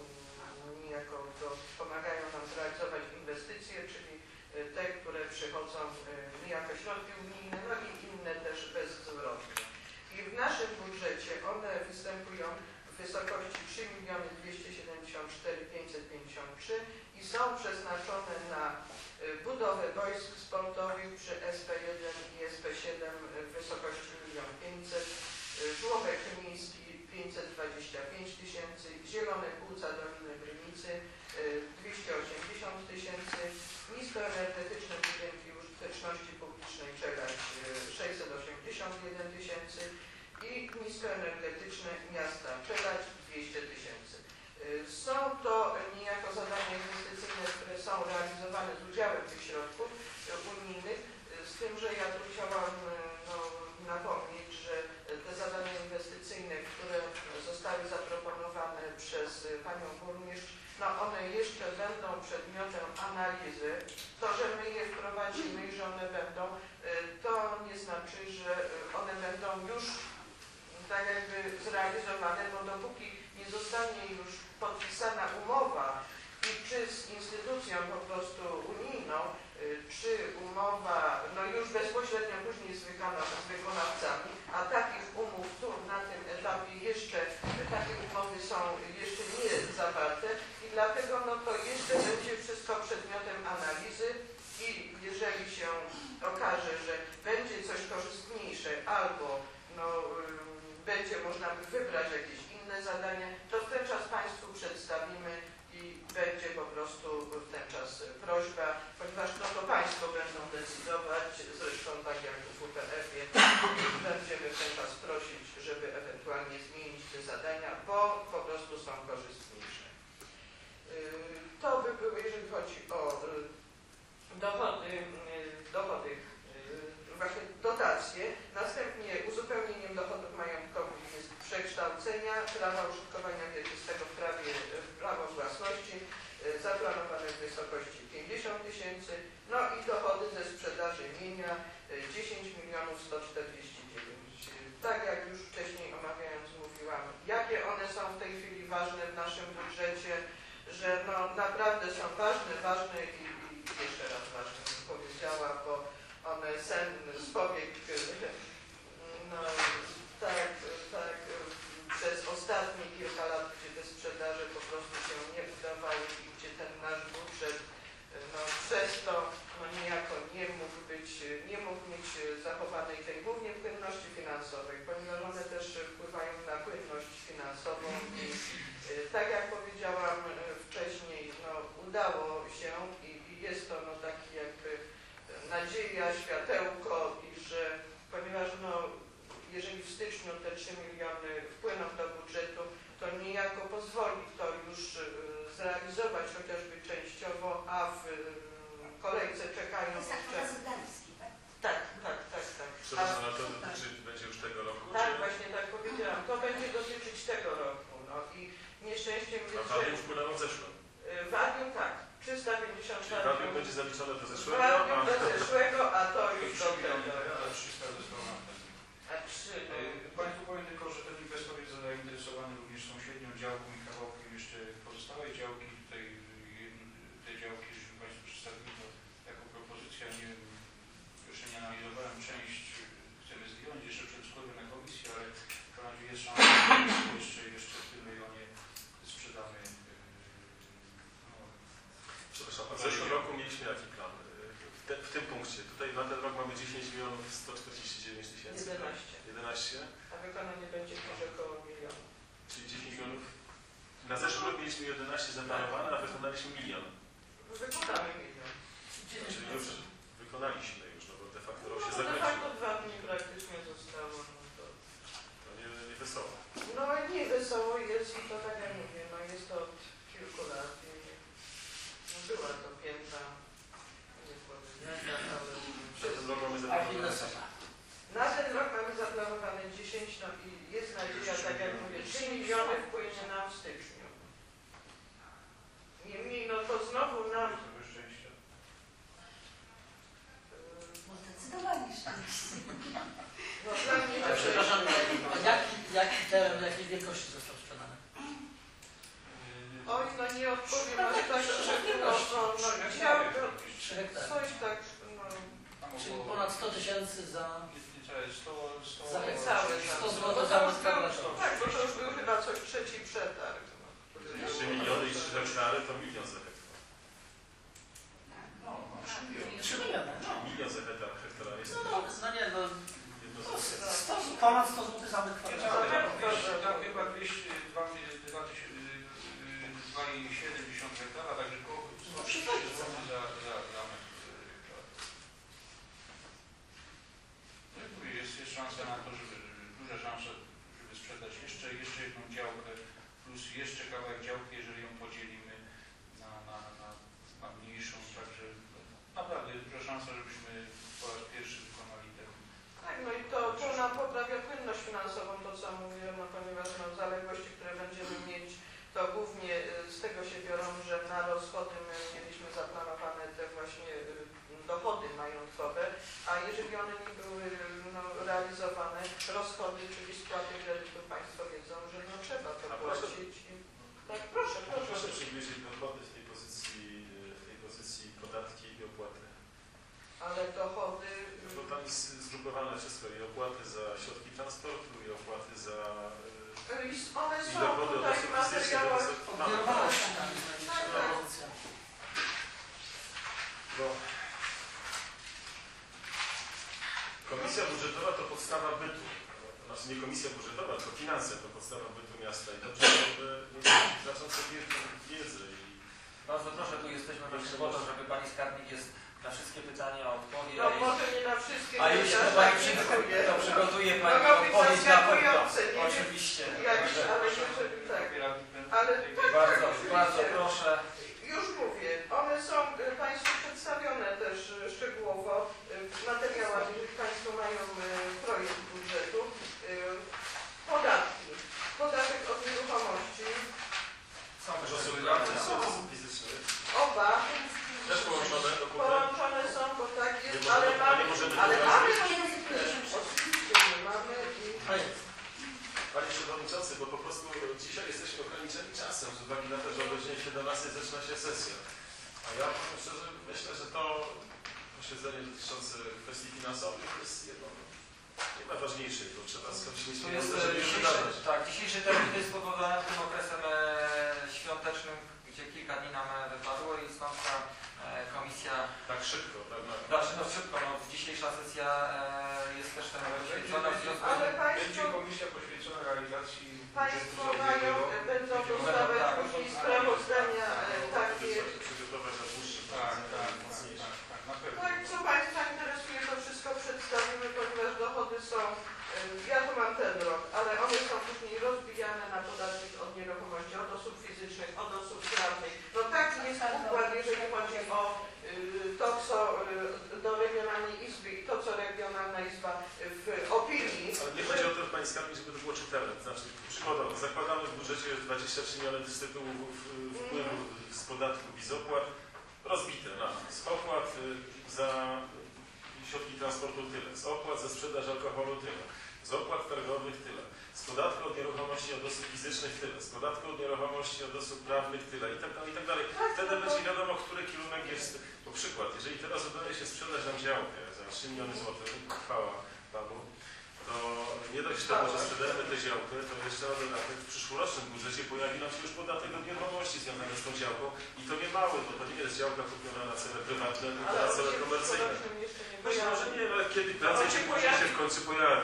Speaker 2: niejako do, pomagają nam zrealizować inwestycje, czyli te, które przychodzą e, niejako środki unijne, no i inne też bezzwrotne. I w naszym budżecie one występują w wysokości trzy miliony dwieście siedemdziesiąt cztery tysiące pięćset pięćdziesiąt trzy i są przeznaczone na budowę boisk sportowych przy S P jeden i S P siedem w wysokości jeden pięćset tysięcy, żłobek miejski pięćset dwadzieścia pięć tysięcy, zielone płuca Doliny Brynicy dwieście osiemdziesiąt tysięcy, niskoenergetyczne budynki użyteczności publicznej Czeladź sześćset osiemdziesiąt jeden tysięcy i niskoenergetyczne miasta Czeladź dwieście tysięcy. Są to niejako zadania inwestycyjne, które są realizowane z udziałem tych środków unijnych, z tym, że ja tu chciałam no, napomnieć, że te zadania inwestycyjne, które zostały zaproponowane przez panią burmistrz, no one jeszcze będą przedmiotem analizy. To, że my je wprowadzimy i że one będą, to nie znaczy, że one będą już tak jakby zrealizowane, bo dopóki nie zostanie już podpisana umowa i czy z instytucją po prostu unijną, czy umowa no już bezpośrednio później z, z wykonawcami, a takich umów tu na tym etapie jeszcze, takie umowy są jeszcze nie zawarte i dlatego no to jeszcze będzie wszystko przedmiotem analizy i jeżeli się okaże, że będzie coś korzystniejsze albo no, będzie można wybrać jakieś inne zadania, to w ten czas Państwu przedstawimy i będzie po prostu w ten czas prośba, ponieważ no to Państwo będą decydować, zresztą tak jak w U P F-ie, będziemy w ten czas prosić, żeby ewentualnie zmienić te zadania, bo po prostu są korzystniejsze. To by było, jeżeli chodzi o dochody, dochody właśnie dotacje. Następnie uzupełnieniem dochodów majątkowych jest przekształcenia prawa użytkowania wieczystego w prawie w prawo własności zaplanowane w wysokości pięćdziesiąt tysięcy, no i dochody ze sprzedaży mienia dziesięć milionów sto czterdzieści dziewięć. Tak jak już wcześniej omawiając mówiłam, jakie one są w tej chwili ważne w naszym budżecie, że no naprawdę są ważne, ważne i, i jeszcze raz ważne bym powiedziała, bo one sen z powiek, no tak, tak, przez ostatnie kilka lat, gdzie te sprzedaże po prostu się nie udawały i gdzie ten nasz budżet no przez to no, niejako nie mógł być, nie mógł mieć zachowanej tej głównie płynności finansowej, ponieważ one też wpływają na płynność finansową i tak jak powiedziałam wcześniej, no udało się i, i jest to no taki jakby nadzieja, światełko i że ponieważ no, jeżeli w styczniu te trzy miliony wpłyną do budżetu, to niejako pozwoli to już zrealizować chociażby częściowo, a w kolejce czekają
Speaker 4: To jest tak
Speaker 2: jeszcze...
Speaker 4: Gdański, tak?
Speaker 2: Tak, tak, tak, tak.
Speaker 3: Przepraszam, ale to dotyczyć będzie już tego roku?
Speaker 2: Tak,
Speaker 3: czy...
Speaker 2: właśnie tak powiedziałam. To będzie dotyczyć tego roku. No i nieszczęściem
Speaker 3: A
Speaker 2: jest,
Speaker 3: Wadium wpłynęło w zeszłym?
Speaker 2: Wadium tak, trzysta pięćdziesiąt
Speaker 3: Czyli Wadium będzie zaliczone do zeszłego?
Speaker 2: Wadium do zeszłego, a to już do tego.
Speaker 3: Ja jedenaście,
Speaker 2: A wykonanie będzie może około miliona.
Speaker 3: czyli dziesięć milionów. Na zeszły rok mieliśmy jedenaście zaplanowane, a wykonaliśmy milion.
Speaker 2: Wykonamy milion.
Speaker 3: Czyli już wykonaliśmy już, no bo de facto rok się
Speaker 2: No, de
Speaker 3: zakończył.
Speaker 2: facto dwa dni praktycznie zostało. No, to,
Speaker 3: To nie, nie wesoło.
Speaker 2: no nie wesoło jest i to tak jak mówię, no jest to od kilku lat i no, była to pięta, nie powiem, ale
Speaker 3: Na ten rok mamy
Speaker 5: Achillesowa.
Speaker 3: zaplanowane.
Speaker 2: na ten rok mamy zaplanowane dziesięć, no i jest nadzieja, tak jak mówię, trzy miliony wpłynie nam w styczniu. Niemniej, no to znowu nam...
Speaker 4: Bo zdecydowanie szczęście.
Speaker 2: No dla mnie
Speaker 5: Ale przepraszam, a jaki, jaki teren, jakiej wielkości został sprzedany?
Speaker 2: Oj, no nie odpowiem, ale tak szczerze, no, no, no, działko,
Speaker 5: trzy hektary.
Speaker 2: coś tak, no,
Speaker 5: Czyli ponad sto tysięcy za...
Speaker 2: za całe
Speaker 5: sto
Speaker 2: tam.
Speaker 5: złotych
Speaker 2: Bo
Speaker 5: za
Speaker 2: to już
Speaker 5: metr
Speaker 2: był,
Speaker 5: kwadratowy.
Speaker 2: tak, bo to już był chyba coś trzeci przetarg. No.
Speaker 3: trzy miliony i trzy hektary to milion za hektar.
Speaker 5: trzy miliony, no.
Speaker 3: Milion za hektar, hektara jest
Speaker 5: No, no, no nie, no,
Speaker 3: jedno
Speaker 5: no,
Speaker 3: z
Speaker 5: sto, ponad sto złotych za metr kwadratowy.
Speaker 2: Tak,
Speaker 6: Tam chyba dwieście dwa i siedem hektara, także koło sto trzydzieści złotych za, za, za metr kwadratowy. No i mówię, jest, jest szansa na to, żeby, duża szansa, żeby sprzedać jeszcze, jeszcze jedną działkę, plus jeszcze kawałek działki, jeżeli ją podzielimy na, na, na, na mniejszą, także naprawdę duża szansa, żebyśmy po raz pierwszy wykonali ten.
Speaker 2: Tak, no i to, to nam poprawia płynność finansową, to co mówiłem, no ponieważ no, zaległości, które będziemy mieć, to głównie y, z tego się biorą, że na rozchody my mieliśmy zaplanowane te właśnie y, dochody majątkowe, a jeżeli one nie były no, realizowane, rozchody, czyli spłaty kredytu, Państwo wiedzą, że no trzeba to
Speaker 3: A proszę.
Speaker 2: płacić. I, tak, proszę, proszę.
Speaker 3: Proszę przybliżyć dochody w tej pozycji, w tej pozycji podatki i opłaty.
Speaker 2: Ale dochody...
Speaker 3: Bo tam jest zgrupowane wszystko i opłaty za środki transportu, i opłaty za...
Speaker 2: y, One
Speaker 3: I
Speaker 2: są
Speaker 3: dochody od
Speaker 2: tutaj
Speaker 3: osób
Speaker 2: w materiałach.
Speaker 3: fizycznych.
Speaker 5: Od nieruchomości tam jest największa
Speaker 2: Tak, tak.
Speaker 5: pozycja.
Speaker 3: Bo komisja budżetowa to podstawa bytu. Znaczy nie komisja budżetowa, tylko finanse to podstawa bytu miasta. I dobrze, żeby mieć znaczącą wiedzę. I
Speaker 1: Bardzo proszę, tu jesteśmy właśnie po to, żeby Pani Skarbnik jest na wszystkie pytania odpowie.
Speaker 2: No może nie na wszystkie,
Speaker 1: A jeśli
Speaker 2: ja
Speaker 1: to Pani
Speaker 2: tak
Speaker 1: przygotuje,
Speaker 2: dziękuję.
Speaker 1: to przygotuje Pani
Speaker 2: Mogą być
Speaker 1: odpowiedź na pewno.
Speaker 2: zaskakujące, nie wiem,
Speaker 1: Oczywiście.
Speaker 2: jakieś,
Speaker 1: Także
Speaker 2: ale nie żeby tak. Ale tak,
Speaker 1: Bardzo,
Speaker 2: tak,
Speaker 1: bardzo
Speaker 2: oczywiście.
Speaker 1: proszę.
Speaker 2: Już mówię, one są y, Państwu przedstawione też y, szczegółowo y, w materiałach, jeżeli Państwo mają y, projekt budżetu. Y, Podatki. Podatek od nieruchomości.
Speaker 1: Są
Speaker 3: że osób
Speaker 1: już
Speaker 3: prawnych, są osób fizycznych.
Speaker 2: Oba
Speaker 3: Też połączone do kupy.
Speaker 2: połączone są, bo tak
Speaker 3: Nie
Speaker 2: jest,
Speaker 3: możemy-
Speaker 2: ale
Speaker 3: nie
Speaker 2: mamy,
Speaker 3: możemy
Speaker 2: ale
Speaker 3: tego
Speaker 2: mamy
Speaker 3: zrobić.
Speaker 2: oczywiście nie mamy i
Speaker 5: A jest.
Speaker 3: Panie Przewodniczący, bo po prostu dzisiaj jesteśmy ograniczeni czasem z uwagi na to, że o godzinie siedemnastej zaczyna się sesja. A ja powiem szczerze, myślę, że to posiedzenie dotyczące kwestii finansowych jest jedno nie najważniejsze, bo trzeba skończyć mieć
Speaker 1: Tu jest
Speaker 3: pieniądze,
Speaker 1: e,
Speaker 3: żeby je
Speaker 1: dzisiejszy,
Speaker 3: wydawać.
Speaker 1: tak, dzisiejszy termin jest spowodowany tym okresem e, świątecznym, gdzie kilka dni nam e, wypadło i stąd ta e, komisja,
Speaker 3: Tak szybko, prawda?
Speaker 1: znaczy no szybko, no dzisiejsza sesja e, jest też ten poświęcona w związku z
Speaker 2: ale
Speaker 1: tym.
Speaker 2: Państwo,
Speaker 6: Będzie komisja poświęcona realizacji
Speaker 2: państwo
Speaker 6: budżetu
Speaker 2: mają,
Speaker 6: rządowego.
Speaker 2: będą
Speaker 1: Będą,
Speaker 2: dostawać
Speaker 1: tak.
Speaker 2: później sprawozdania e, takie.
Speaker 3: Trzeba się przygotować na dłuższy
Speaker 6: Tak,
Speaker 3: czas,
Speaker 6: tak,
Speaker 3: mocniejszy.
Speaker 6: tak, tak, na pewno.
Speaker 2: Tak, co Państwa interesuje, to wszystko przedstawimy, ponieważ dochody są, y, ja tu mam ten rok, ale one są później rozbijane na podatki od nieruchomości, od osób fizycznych, od osób prawnych. No tak jest układ, jeżeli chodzi o y, to, co y, do Regionalnej Izby i to, co Regionalna Izba w opinii.
Speaker 3: Ale nie chodzi o to, Pani Skarbnik, żeby to było czytelne. Znaczy, przykładowo, zakładamy w budżecie dwadzieścia trzy miliony z tytułu wpływu z podatku i z opłat, rozbite na z opłat y, za środki transportu tyle, z opłat za sprzedaż alkoholu tyle, z opłat targowych tyle, z podatku od nieruchomości od osób fizycznych tyle, z podatku od nieruchomości od osób prawnych tyle i tak dalej, i tak dalej. Wtedy będzie wiadomo, który kierunek jest. Po przykład, jeżeli teraz udaje się sprzedać nam działkę za trzy miliony złotych, chwała Panu, to nie dość tego, że sprzedajemy tę działkę, to jeszcze na dodatek w przyszłorocznym budżecie pojawi nam się już podatek od nieruchomości związany z tą działką i to nie mały, bo to nie jest działka kupiona na cele prywatne, tylko
Speaker 2: Ale
Speaker 3: na
Speaker 2: on
Speaker 3: cele
Speaker 2: się w
Speaker 3: komercyjne.
Speaker 2: przyszłorocznym jeszcze nie
Speaker 3: Być może
Speaker 2: pojawi.
Speaker 3: nie, ale kiedy prędzej czy później się w końcu pojawi.
Speaker 2: No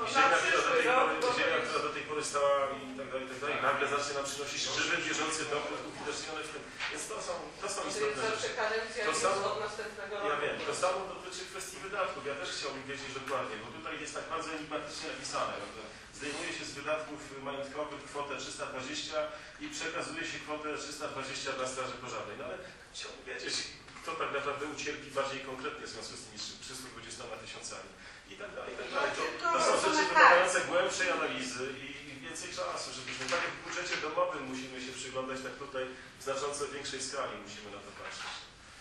Speaker 2: No,
Speaker 3: I
Speaker 2: na
Speaker 3: ziemia, która do
Speaker 2: przyszły
Speaker 3: tej
Speaker 2: rok,
Speaker 3: pory,
Speaker 2: bo to
Speaker 3: ziemia,
Speaker 2: jest-
Speaker 3: która do tej pory stała i tak dalej, i tak dalej, nagle zacznie nam przynosić żywy, bieżący dochód uwidoczniony w tym. Więc to są, to są
Speaker 2: To jest
Speaker 3: istotne
Speaker 2: zawsze
Speaker 3: rzeczy.
Speaker 2: kadencja
Speaker 3: To
Speaker 2: jest
Speaker 3: samo-
Speaker 2: od następnego roku.
Speaker 3: Ja wiem, to samo dotyczy kwestii wydatków. Ja też chciałbym wiedzieć dokładnie, bo tutaj jest tak bardzo enigmatycznie napisane. Prawda? Zdejmuje się z wydatków majątkowych kwotę trzysta dwadzieścia i przekazuje się kwotę trzysta dwadzieścia dla Straży Pożarnej. No ale chciałbym wiedzieć, kto tak naprawdę ucierpi bardziej konkretnie w związku z tymi trzysta dwudziestoma tysiącami i tak dalej, i tak dalej. To, to są rzeczy wymagające głębszej analizy i więcej czasu, żebyśmy tak jak w budżecie domowym musimy się przyglądać, tak tutaj w znacząco większej skali musimy na to patrzeć.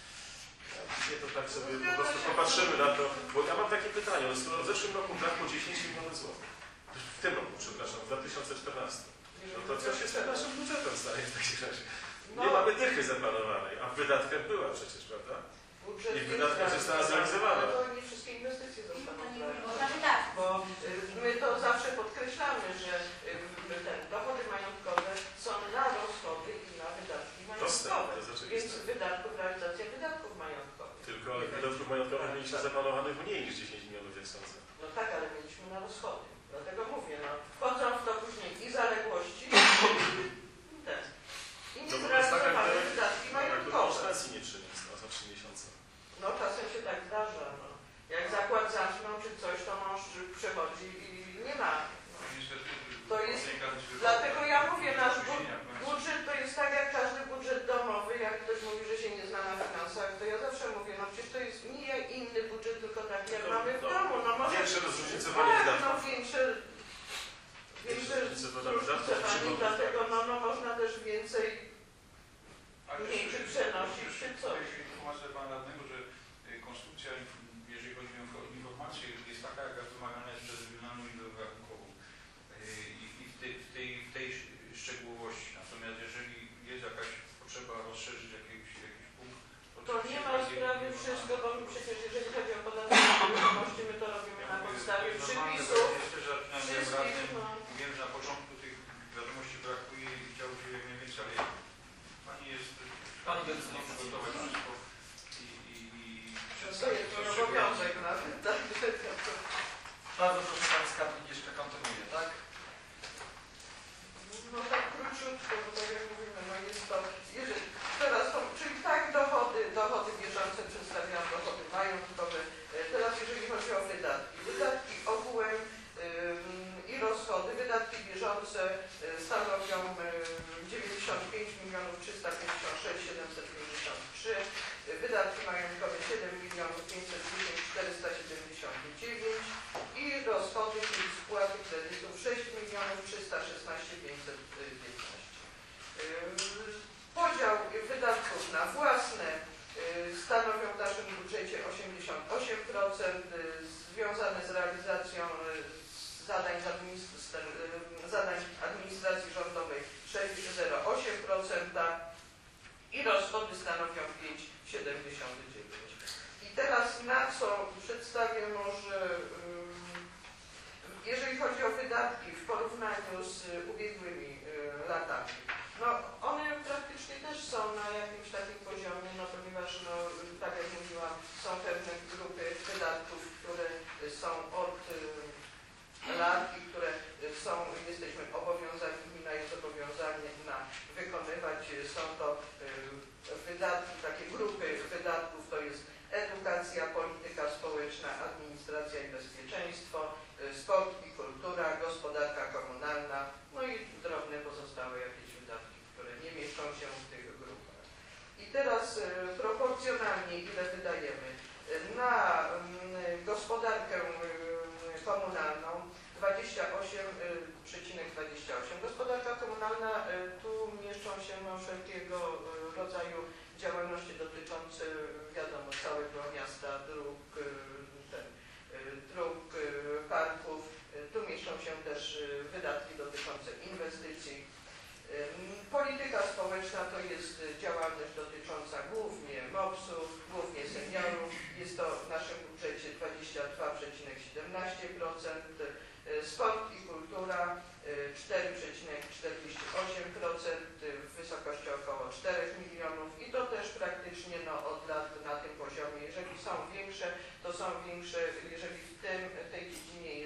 Speaker 3: Nie to tak sobie po prostu popatrzymy na to, bo ja mam takie pytanie, no skoro w zeszłym roku brakło dziesięć milionów złotych, w tym roku, przepraszam, w dwa tysiące czternastym, no to co się z tym naszym budżetem stanie w takim razie? Nie mamy dychy zaplanowanej, a w wydatkach była przecież, prawda?
Speaker 2: Budżet
Speaker 3: I
Speaker 2: jest
Speaker 3: wydatka
Speaker 2: realizowany,
Speaker 3: została zrealizowana.
Speaker 2: ale to nie wszystkie inwestycje zostaną zrealizowane.
Speaker 4: Można wydać.
Speaker 2: Bo y, my to zawsze podkreślamy, że y, te dochody majątkowe są na rozchody i na wydatki majątkowe.
Speaker 3: To jest oczywiste.
Speaker 2: Więc wydatków, realizacja wydatków majątkowych.
Speaker 3: Tylko wydatków majątkowych mieliśmy zaplanowanych mniej niż dziesięć milionów, jak sądzę.
Speaker 2: No tak, ale mieliśmy na rozchody. Dlatego mówię, no, wchodzą w to później i zaległości, i ten. I
Speaker 3: No bo to jest tak,
Speaker 2: niezrealizowane
Speaker 3: jakby-
Speaker 2: wydatki
Speaker 3: Jakby
Speaker 2: majątkowe.
Speaker 3: pensji nie przyniósł no, za trzy miesiące.
Speaker 2: No czasem się tak zdarza. No. Jak zakład zamkną czy coś, to mąż przychodzi i nie ma. No. To jest, dlatego ja mówię, nasz bu- budżet to jest tak jak każdy budżet domowy. Jak ktoś mówi, że się nie zna na finansach, to ja zawsze mówię, no przecież to jest nie inny budżet, tylko taki jak
Speaker 3: No,
Speaker 2: mamy w
Speaker 3: no,
Speaker 2: domu. No może
Speaker 3: Większe rozróżnicowanie
Speaker 2: tak,
Speaker 3: wydatków.
Speaker 2: no większe, większe
Speaker 3: Zróżnicowanie wydatków,
Speaker 2: zróżnicowanie,
Speaker 3: przychodów.
Speaker 2: dlatego no, no można też więcej
Speaker 6: Ale
Speaker 2: mniej
Speaker 6: też-
Speaker 2: czy przenosić, czy coś.
Speaker 6: Informacja pana radnego, że y, konstrukcja, jeżeli chodzi o info- informację, jest taka, jaka wymagana jest przez Regionalną Izbę Rachunkową Y, i, i w, tej, w, tej, w tej sz- szczegółowości. Natomiast jeżeli jest jakaś potrzeba rozszerzyć jakiś, jakiś punkt,
Speaker 2: To
Speaker 6: oczywiście
Speaker 2: nie ma
Speaker 6: bardziej
Speaker 2: sprawy
Speaker 6: wykonana.
Speaker 2: wszystko, bo my przecież jeżeli chodzi o podatek od nieruchomości, my to robimy na podstawie przepisów.
Speaker 6: Jeszcze raz miałem
Speaker 2: Wszystkich,
Speaker 6: radnym,
Speaker 2: no.
Speaker 6: wiem, że na początku tych wiadomości brakuje i chciałbym jak najwięcej, ale Pani jest
Speaker 1: Pani
Speaker 6: nie
Speaker 1: Gęsto.
Speaker 6: przygotować wszystko i, i, i
Speaker 2: To jest mój obowiązek nawet. Także to,
Speaker 1: Bardzo proszę, Pan Skarbnik jeszcze kontynuuje, tak?
Speaker 2: no tak króciutko, bo tak jak mówimy, no jest to, jeżeli, teraz to, czyli tak dochody, dochody bieżące przedstawiam, dochody majątkowe. Teraz jeżeli chodzi o wydatki, wydatki ogółem ym, i rozchody, wydatki bieżące y, stanowią y, dziewięćdziesiąt pięć milionów trzysta pięćdziesiąt sześć tysięcy siedemset pięćdziesiąt trzy, y, wydatki majątkowe siedem milionów pięćset dziesięć tysięcy czterysta siedemdziesiąt dziewięć i rozchody, czyli spłaty kredytów sześć milionów trzysta szesnaście tysięcy pięćset piętnaście. Podział wydatków na własne y, stanowią w naszym budżecie osiemdziesiąt osiem procent, y, związane z realizacją y, zadań, z administr y, zadań administracji rządowej sześć przecinek osiem procent i rozchody stanowią pięć przecinek siedemdziesiąt dziewięć procent. I teraz na co przedstawię może, y, jeżeli chodzi o wydatki w porównaniu z ubiegłymi y, latami. No one praktycznie też są na jakimś takim poziomie, no ponieważ no, tak jak mówiłam, są pewne grupy wydatków, które są od y, lat i które są, jesteśmy obowiązani, gmina jest zobowiązana wykonywać. Są to y, wydatki, takie grupy wydatków, to jest edukacja, polityka społeczna, administracja i bezpieczeństwo, y, sport i kultura, gospodarka komunalna, no i drobne pozostałe jakieś wydatki, które nie mieszczą się w tych grupach. I teraz y, proporcjonalnie ile wydajemy na y, gospodarkę y, komunalną dwadzieścia osiem przecinek dwadzieścia osiem. Gospodarka komunalna, y, tu mieszczą się no, wszelkiego y, rodzaju działalności dotyczące, wiadomo, całego miasta, dróg, y, ten, y, dróg, y, parków. Y, tu mieszczą się też y, wydatki dotyczące inwestycji. Y, polityka społeczna to jest działalność dotycząca głównie mopsów, głównie seniorów. Jest to w naszym budżecie dwadzieścia dwa przecinek siedemnaście procent. Sport i kultura cztery przecinek czterdzieści osiem procent w wysokości około czterech milionów i to też praktycznie no, od lat na tym poziomie. Jeżeli są większe, to są większe, jeżeli w tym, tej dziedzinie jest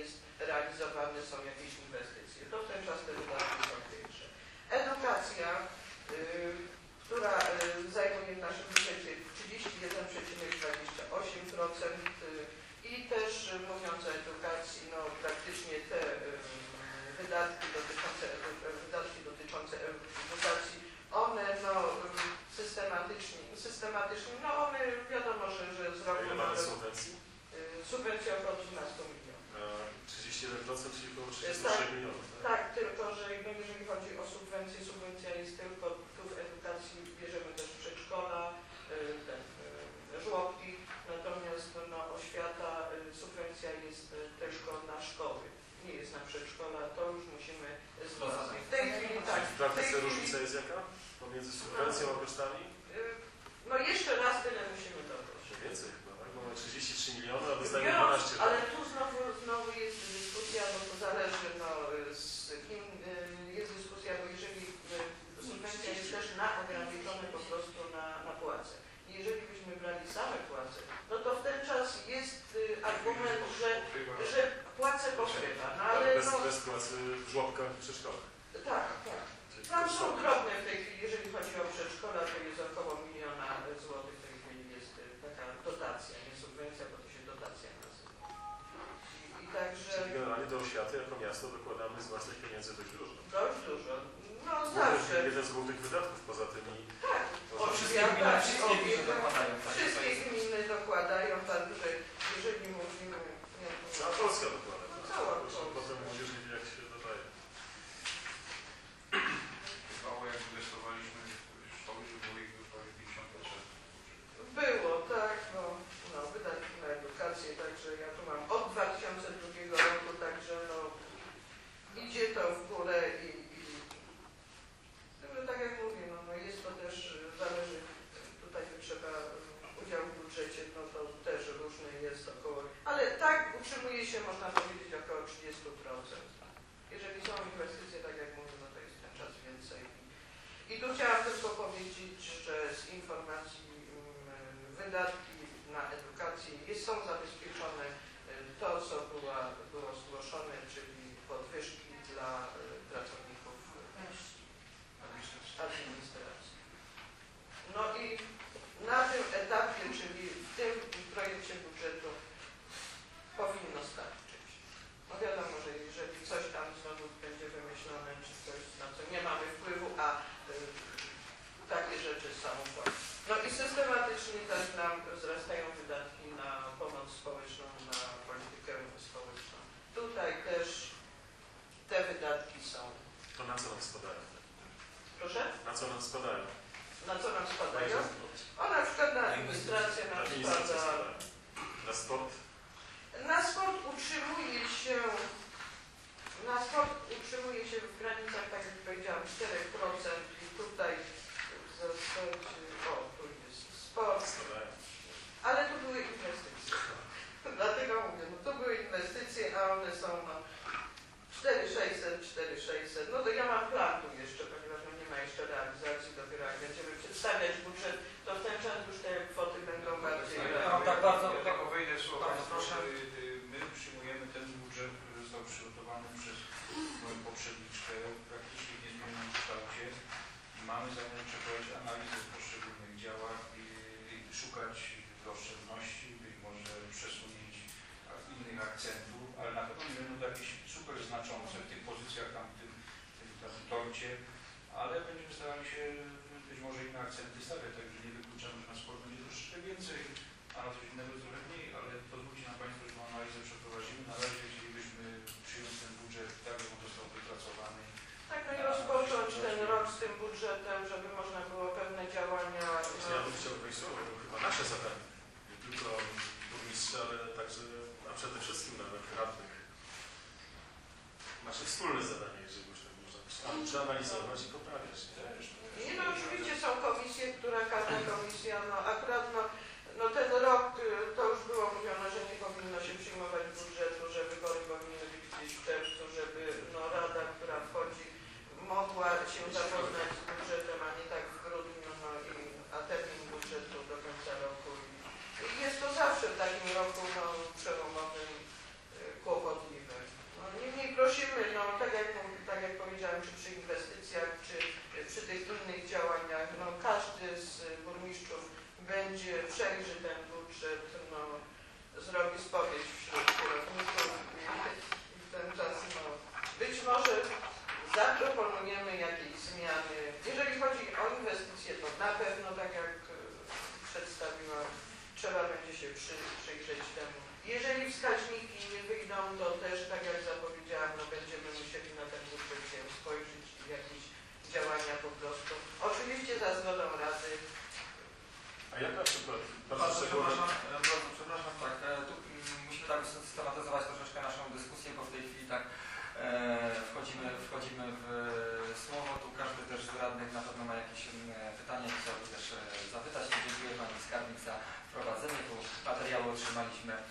Speaker 2: realizowane są jakieś inwestycje. To w ten czas te wydatki są większe. Edukacja, która zajmuje w naszym budżecie trzydzieści jeden przecinek dwadzieścia osiem procent i też mówiąc o edukacji, no praktycznie te wydatki dotyczące, wydatki dotyczące edukacji, one no systematycznie, systematycznie, no one wiadomo, że, że z roku
Speaker 3: Ile
Speaker 2: na
Speaker 3: mamy
Speaker 2: rok
Speaker 3: subwencji?
Speaker 2: subwencja około dwanaście milionów.
Speaker 3: trzydzieści jeden procent, czyli około trzydzieści
Speaker 2: Tak,
Speaker 3: trzy milionów. Tak?
Speaker 2: tak, tylko że no, jeżeli chodzi o subwencję, subwencja jest tylko tu w edukacji, bierzemy też przedszkola, ten, żłobki, natomiast no, oświata, subwencja jest tylko na szkoły, nie jest na przedszkola, to już musimy zwracać. W tej chwili tak.
Speaker 3: W praktyce
Speaker 2: tej
Speaker 3: różnica jest jaka? Pomiędzy subwencją a kosztami?
Speaker 2: No jeszcze raz tyle musimy dodać.
Speaker 3: Więcej chyba, tak? Mamy trzydzieści trzy miliony, a dostajemy
Speaker 2: Biorąc,
Speaker 3: dwanaście.
Speaker 2: ale tu znowu, znowu jest dyskusja, bo to zależy no, z kim jest dyskusja, bo jeżeli subwencja jest też na ograniczone po prostu na, na płace. Jeżeli byśmy brali same płace, no to w ten czas jest argument, że, że płace pokrywa. No, ale
Speaker 3: bez,
Speaker 2: no,
Speaker 3: bez płacy w żłobkach w przedszkolach.
Speaker 2: tak, tak. Tam są drobne w tej chwili, jeżeli chodzi o przedszkola, to jest około miliona złotych w tej chwili jest taka dotacja, nie subwencja, bo to się dotacja nazywa. I, i także...
Speaker 3: Czyli generalnie do oświaty jako miasto dokładamy z własnych pieniędzy dość dużo.
Speaker 2: Dość dużo. No zawsze.
Speaker 3: Jeden z głównych wydatków poza tymi.
Speaker 2: Tak.
Speaker 1: Wszystkie gminy, wszystkie gminy dokładają.
Speaker 2: Wszystkie gminy dokładają, także jeżeli mówimy... Nie,
Speaker 3: Cała Polska dokłada.
Speaker 2: No, cała Polska.
Speaker 3: Potem młodzież nie wie, jak się dodaje.
Speaker 6: Mało jak inwestowaliśmy w szkoły, że było ich prawie pięćdziesiąt procent.
Speaker 2: Było, tak, no, no wydatki na edukację, także ja tu mam od dwa tysiące drugiego roku, także no idzie to w górę i, i no, tak jak mówię, no, no jest to też, zależy, tutaj trzeba udział w budżecie, no to też różny jest około, ale tak utrzymuje się, można powiedzieć, około trzydzieści procent. Jeżeli są inwestycje, tak jak mówię, no to jest ten czas więcej. I tu chciałam tylko powiedzieć, że z informacji wydatki na edukację jest, są zabezpieczone to, co była, było zgłoszone, czyli podwyżki dla pracowników administracji. No i na tym etapie, czyli w tym projekcie budżetu powinno starczyć. No wiadomo, że jeżeli coś tam znowu będzie wymyślone, czy coś, na co nie mamy wpływu, a y, takie rzeczy są właśnie. No i systematycznie też nam wzrastają wydatki na pomoc społeczną, na politykę społeczną. Tutaj też te wydatki są.
Speaker 3: To na co nam spadają?
Speaker 2: Proszę?
Speaker 3: Na co nam spadają?
Speaker 2: Na co nam spadają? O, na przykład na administrację nam spada.
Speaker 3: Na sport?
Speaker 2: Na sport utrzymuje się, na sport utrzymuje się w granicach, tak jak powiedziałam, cztery procent i tutaj w zasadzie, o, tu jest sport, ale tu były inwestycje. Dlatego mówię, no tu były inwestycje, a one są no, cztery tysiące sześćset, cztery tysiące sześćset, no to ja mam plan tu jeszcze, ponieważ no nie ma jeszcze realizacji, dopiero jak będziemy przedstawiać budżet, to w ten czas już te kwoty będą bardziej...
Speaker 1: No, tak bardzo,
Speaker 6: Ja tylko wejdę słowa.
Speaker 1: bardzo proszę.
Speaker 6: My przyjmujemy ten budżet, który został przygotowany przez moją poprzedniczkę w praktycznie niezmienionym kształcie. Mamy zamiar przeprowadzić analizę w poszczególnych działach i szukać oszczędności, być może przesunięć innych akcentów, ale na pewno nie będą to jakieś super znaczące w tych pozycjach tam w tym, tym, tym torcie, ale będziemy starali się być może inne akcenty stawiać, także nie wykluczamy, że na sport będzie troszeczkę więcej, a na coś innego trochę mniej, ale pozwólcie nam Państwo, że analizę przeprowadzimy. Na razie chcielibyśmy przyjąć ten budżet tak, jak on został wypracowany.
Speaker 2: Tak, no i rozpocząć ten rok z tym budżetem, żeby można było pewne działania... No,
Speaker 3: Ja bym chciał powiedzieć, to chyba nasze zadanie. Nie tylko burmistrza, ale także, a przede wszystkim nawet radnych. Nasze wspólne zadanie, jeżeli już tak można przeanalizować i poprawiać. Nie?
Speaker 2: nie no, oczywiście są komisje, które każda komisja, no akurat no, no ten rok to już było mówione, że nie powinno się przyjmować budżetu, że wybory powinny być gdzieś w czerwcu, żeby no, rada, która wchodzi, mogła się zapoznać z budżetem, a nie tak w grudniu, no i a termin budżetu do końca roku. I jest to zawsze w takim roku no, przełomowym kłopotliwe. No tak jak, tak jak powiedziałem, czy przy inwestycjach, czy przy tych innych działaniach, no każdy z burmistrzów będzie przejrzy ten budżet, no zrobi spowiedź wśród kierowników i w ten czas, no być może zaproponujemy jakieś zmiany. Jeżeli chodzi o inwestycje, to na pewno, tak jak przedstawiłam, trzeba będzie się przy, przyjrzeć temu. Jeżeli wskaźniki nie wyjdą, to też, tak jak zapowiedziałam, no będziemy musieli na ten budżet się spojrzeć i jakieś działania po prostu. Oczywiście za zgodą Rady.
Speaker 3: A jak na przykład?
Speaker 1: Bardzo przepraszam, bardzo przepraszam, tak, tu musimy tak systematyzować troszeczkę naszą dyskusję, bo w tej chwili tak e, wchodzimy, wchodzimy w słowo, tu każdy też z radnych na pewno ma jakieś pytania i chciałby też zapytać. Dziękuję Pani Skarbnik za wprowadzenie, tu materiału otrzymaliśmy e,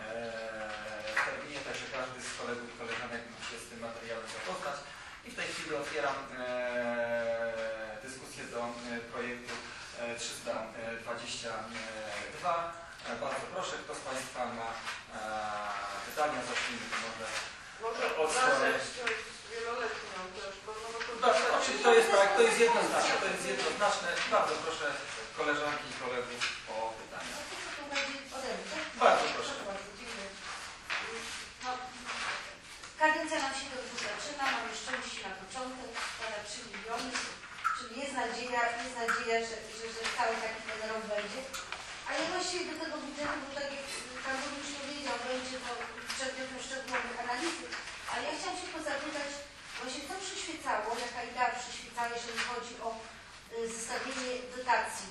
Speaker 1: w terminie, także każdy z kolegów i koleżanek musi się z tym materiałem zapoznać. I w tej chwili otwieram e, dyskusję do e, projektu trzysta dwadzieścia dwa. Bardzo proszę, kto z Państwa ma e, pytania, zacznijmy to może.
Speaker 2: Może
Speaker 1: od strony.
Speaker 2: Wieloletnią też, bo no, to,
Speaker 1: No, oczywiście to jest tak, to jest jednoznaczne, to jest jednoznaczne. Bardzo proszę koleżanki i kolegów o pytania.
Speaker 4: To będzie ode mnie, tak?
Speaker 1: Bardzo proszę.
Speaker 4: Bardzo dziękuję. No, kadencja nam się dobrze zaczyna, mamy szczęście na początek, ponad trzy miliony, czyli jest nadzieja, jest nadzieja, że, że, że cały taki ten rok będzie. Ale właściwie do tego budżetu, bo tak jak Pan Burmistrz powiedział, będzie to przedmiotem szczegółowej analizy, ale ja chciałam się pozapytać, właśnie co przyświecało, jaka idea przyświecała, jeżeli chodzi o y, zestawienie dotacji.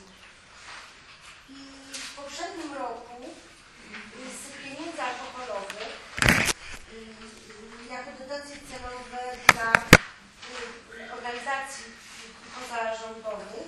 Speaker 4: I w poprzednim roku y, z pieniędzy alkoholowych y, jako dotacje celowe dla y, organizacji pozarządowych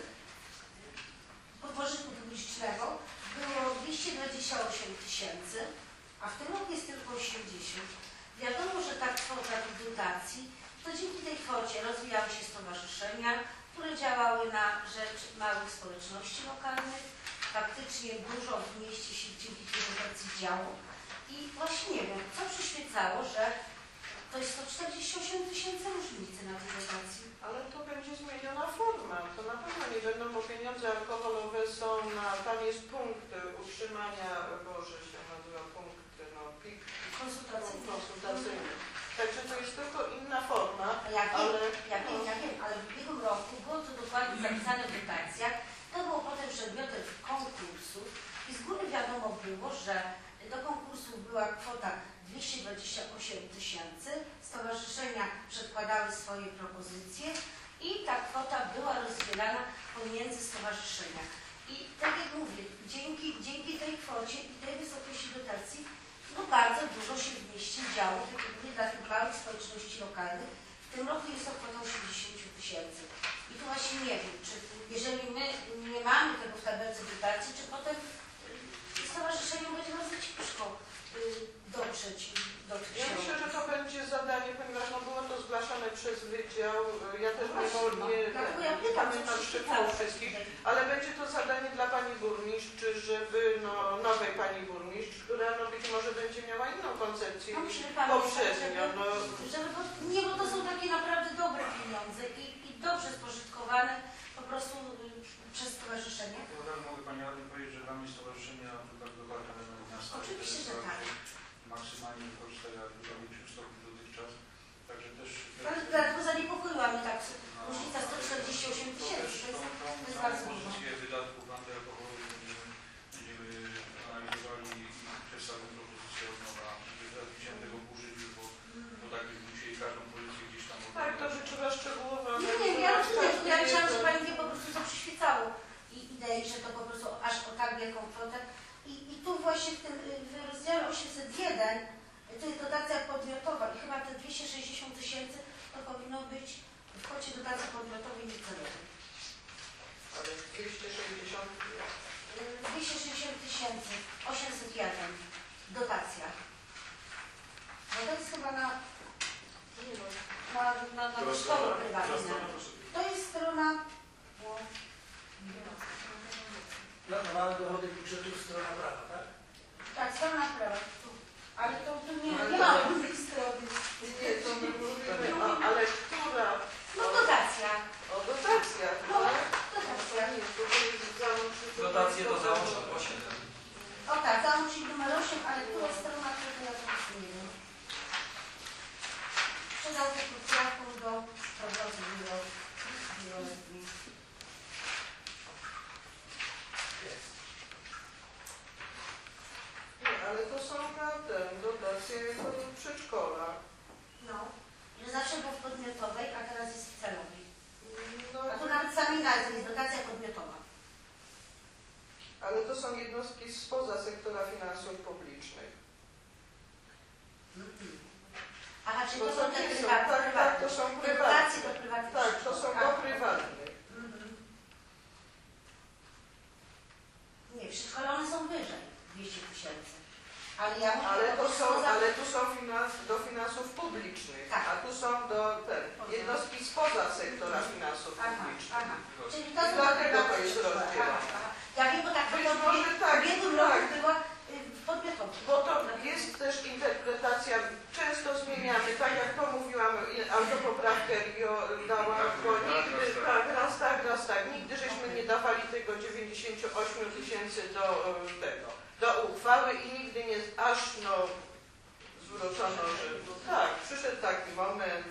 Speaker 4: pożytku publicznego było dwieście dwadzieścia osiem tysięcy, a w tym roku jest tylko osiemdziesiąt. Wiadomo, że ta kwota tych dotacji, to dzięki tej kwocie rozwijały się stowarzyszenia, które działały na rzecz małych społeczności lokalnych. Faktycznie dużo w mieście się dzięki tej dotacji działo. I właśnie nie wiem, co przyświecało, że to jest sto czterdzieści osiem tysięcy różnicy na tej dotacji.
Speaker 2: ale to będzie zmieniona forma. To na pewno nie będą, bo pieniądze alkoholowe są na, tam jest punkt utrzymania, Boże się nazywa punkt, no P I K,
Speaker 4: Konsultacyjne.
Speaker 2: konsultacyjny. Także to jest tylko inna forma,
Speaker 4: Ja wiem,
Speaker 2: ale...
Speaker 4: ja wiem, ja wiem, ale w ubiegłym roku było to dokładnie zapisane w dotacjach. To było potem przedmiotem konkursów i z góry wiadomo było, że do konkursu była kwota dwieście dwadzieścia osiem tysięcy, stowarzyszenia przedkładały swoje propozycje i ta kwota była rozdzielana pomiędzy stowarzyszenia. I tak jak mówię, dzięki, dzięki tej kwocie i tej wysokości dotacji no bardzo dużo się w mieście działo, tak dla tych małych społeczności lokalnych. W tym roku jest to kwota osiemdziesiąt tysięcy. I tu właśnie nie wiem, czy jeżeli my nie mamy tego w tabelce dotacji, czy potem stowarzyszeniu będzie bardzo ciężko dotrzeć do tych
Speaker 2: Ja myślę, że to będzie zadanie, ponieważ no było to zgłaszane przez wydział, ja też
Speaker 4: No
Speaker 2: nie,
Speaker 4: właśnie, no.
Speaker 2: nie,
Speaker 4: Dlatego
Speaker 2: nie,
Speaker 4: ja
Speaker 2: nie
Speaker 4: pytam,
Speaker 2: pamiętam
Speaker 4: co
Speaker 2: szczegółów
Speaker 4: przyświecało.
Speaker 2: wszystkich, ale będzie to zadanie dla pani burmistrz, żeby no, nowej pani burmistrz, która no, być może będzie miała inną koncepcję
Speaker 4: No,
Speaker 2: niż
Speaker 4: musimy pamiętać,
Speaker 2: poprzednio. No.
Speaker 4: żeby, bo, nie, bo to są takie naprawdę dobre pieniądze i, i dobrze spożytkowane po prostu y, przez stowarzyszenie.
Speaker 6: Mogę Pani Radny powiedzieć, że dla mnie stowarzyszenia lokalnego miasta
Speaker 4: Oczywiście, że tak.
Speaker 6: maksymalnie wykorzystają w większym stopniu dotychczas. Także też...
Speaker 4: Dlatego zaniepokoiła mnie tak różnica sto czterdzieści osiem tysięcy. To jest, to jest bardzo dużo.
Speaker 6: Pozycję wydatków antyalkoholowych będziemy, będziemy analizowali i przedstawimy propozycję od nowa, żeby wziąć tego w użyciu, bo, bo tak byśmy musieli każdą pozycję gdzieś tam...
Speaker 2: Tak, to by trzeba szczegółowo...
Speaker 4: Nie, nie, ja rozumiem, ja myślałam, że Pani wie po prostu co przyświecało i idei, że to po prostu aż o tak wielką kwotę. I, I tu właśnie w tym w rozdziale osiemset jeden to jest dotacja podmiotowa i chyba te dwieście sześćdziesiąt tysięcy to powinno być w kwocie dotacji podmiotowej niecelowej.
Speaker 2: Ale dwieście sześćdziesiąt...
Speaker 4: dwieście sześćdziesiąt tysięcy, osiemset jeden dotacja. No to jest chyba na, nie wiem, na, na, na szkoły prywatne. To jest strona... No,
Speaker 5: Planowane dochody budżetu strona prawa, tak?
Speaker 4: tak, strona prawa. Tu. Ale to tu nie, nie ma tej strony.
Speaker 2: Nie, to my mówimy, o, ale która?
Speaker 4: No dotacja.
Speaker 2: O dotacjach,
Speaker 4: No,
Speaker 2: tak?
Speaker 4: dotacja.
Speaker 2: Nie, to jest załącznik do
Speaker 1: Dotacje do
Speaker 2: państwa
Speaker 1: załącznik
Speaker 2: dochodów.
Speaker 1: osiem.
Speaker 4: O tak, załącznik numer osiem, ale która strona to ja po prostu nie wiem. Przedał taką kwiatką do powrotu biuro. Wieloletni.
Speaker 2: Nie, ale to są na ten, dotacje do przedszkola.
Speaker 4: No, że zawsze było w podmiotowej, a teraz jest w celowej.
Speaker 2: No,
Speaker 4: A tu nawet sami nazwy jest dotacja podmiotowa.
Speaker 2: ale to są jednostki spoza sektora finansów publicznych.
Speaker 4: Aha, czyli
Speaker 2: Bo
Speaker 4: to są te
Speaker 2: nie są,
Speaker 4: prywatne.
Speaker 2: tak, tak, to są
Speaker 4: Te
Speaker 2: prywatne.
Speaker 4: dotacje do prywatnych.
Speaker 2: Tak, to są
Speaker 4: A,
Speaker 2: do prywatnych.
Speaker 4: mhm. Nie, przedszkole one są wyżej, dwieście tysięcy. Ale ja mówię,
Speaker 2: Ale to są,
Speaker 4: spoza-
Speaker 2: ale tu są finans, do finansów publicznych,
Speaker 4: Tak.
Speaker 2: a tu są do ten, jednostki spoza sektora finansów
Speaker 4: Aha,
Speaker 2: publicznych.
Speaker 4: aha. Czyli to są
Speaker 2: Dlatego
Speaker 4: prywatne
Speaker 2: to jest
Speaker 4: przedszkole.
Speaker 2: rozdzielone.
Speaker 4: Aha, aha. Ja wiem, bo tak
Speaker 2: Być
Speaker 4: było
Speaker 2: może
Speaker 4: w
Speaker 2: tak,
Speaker 4: ubiegłym
Speaker 2: tak.
Speaker 4: roku była y, w podmiotowej.
Speaker 2: Bo to jest też interpretacja, często zmieniamy, tak jak to mówiłam, i- autopoprawkę Rio dałam, bo nigdy, tak, raz tak, raz tak, nigdy żeśmy nie dawali tego dziewięćdziesiąt osiem tysięcy do e, tego, do uchwały i nigdy nie, aż no, zwrócono, że no, tak, przyszedł taki moment.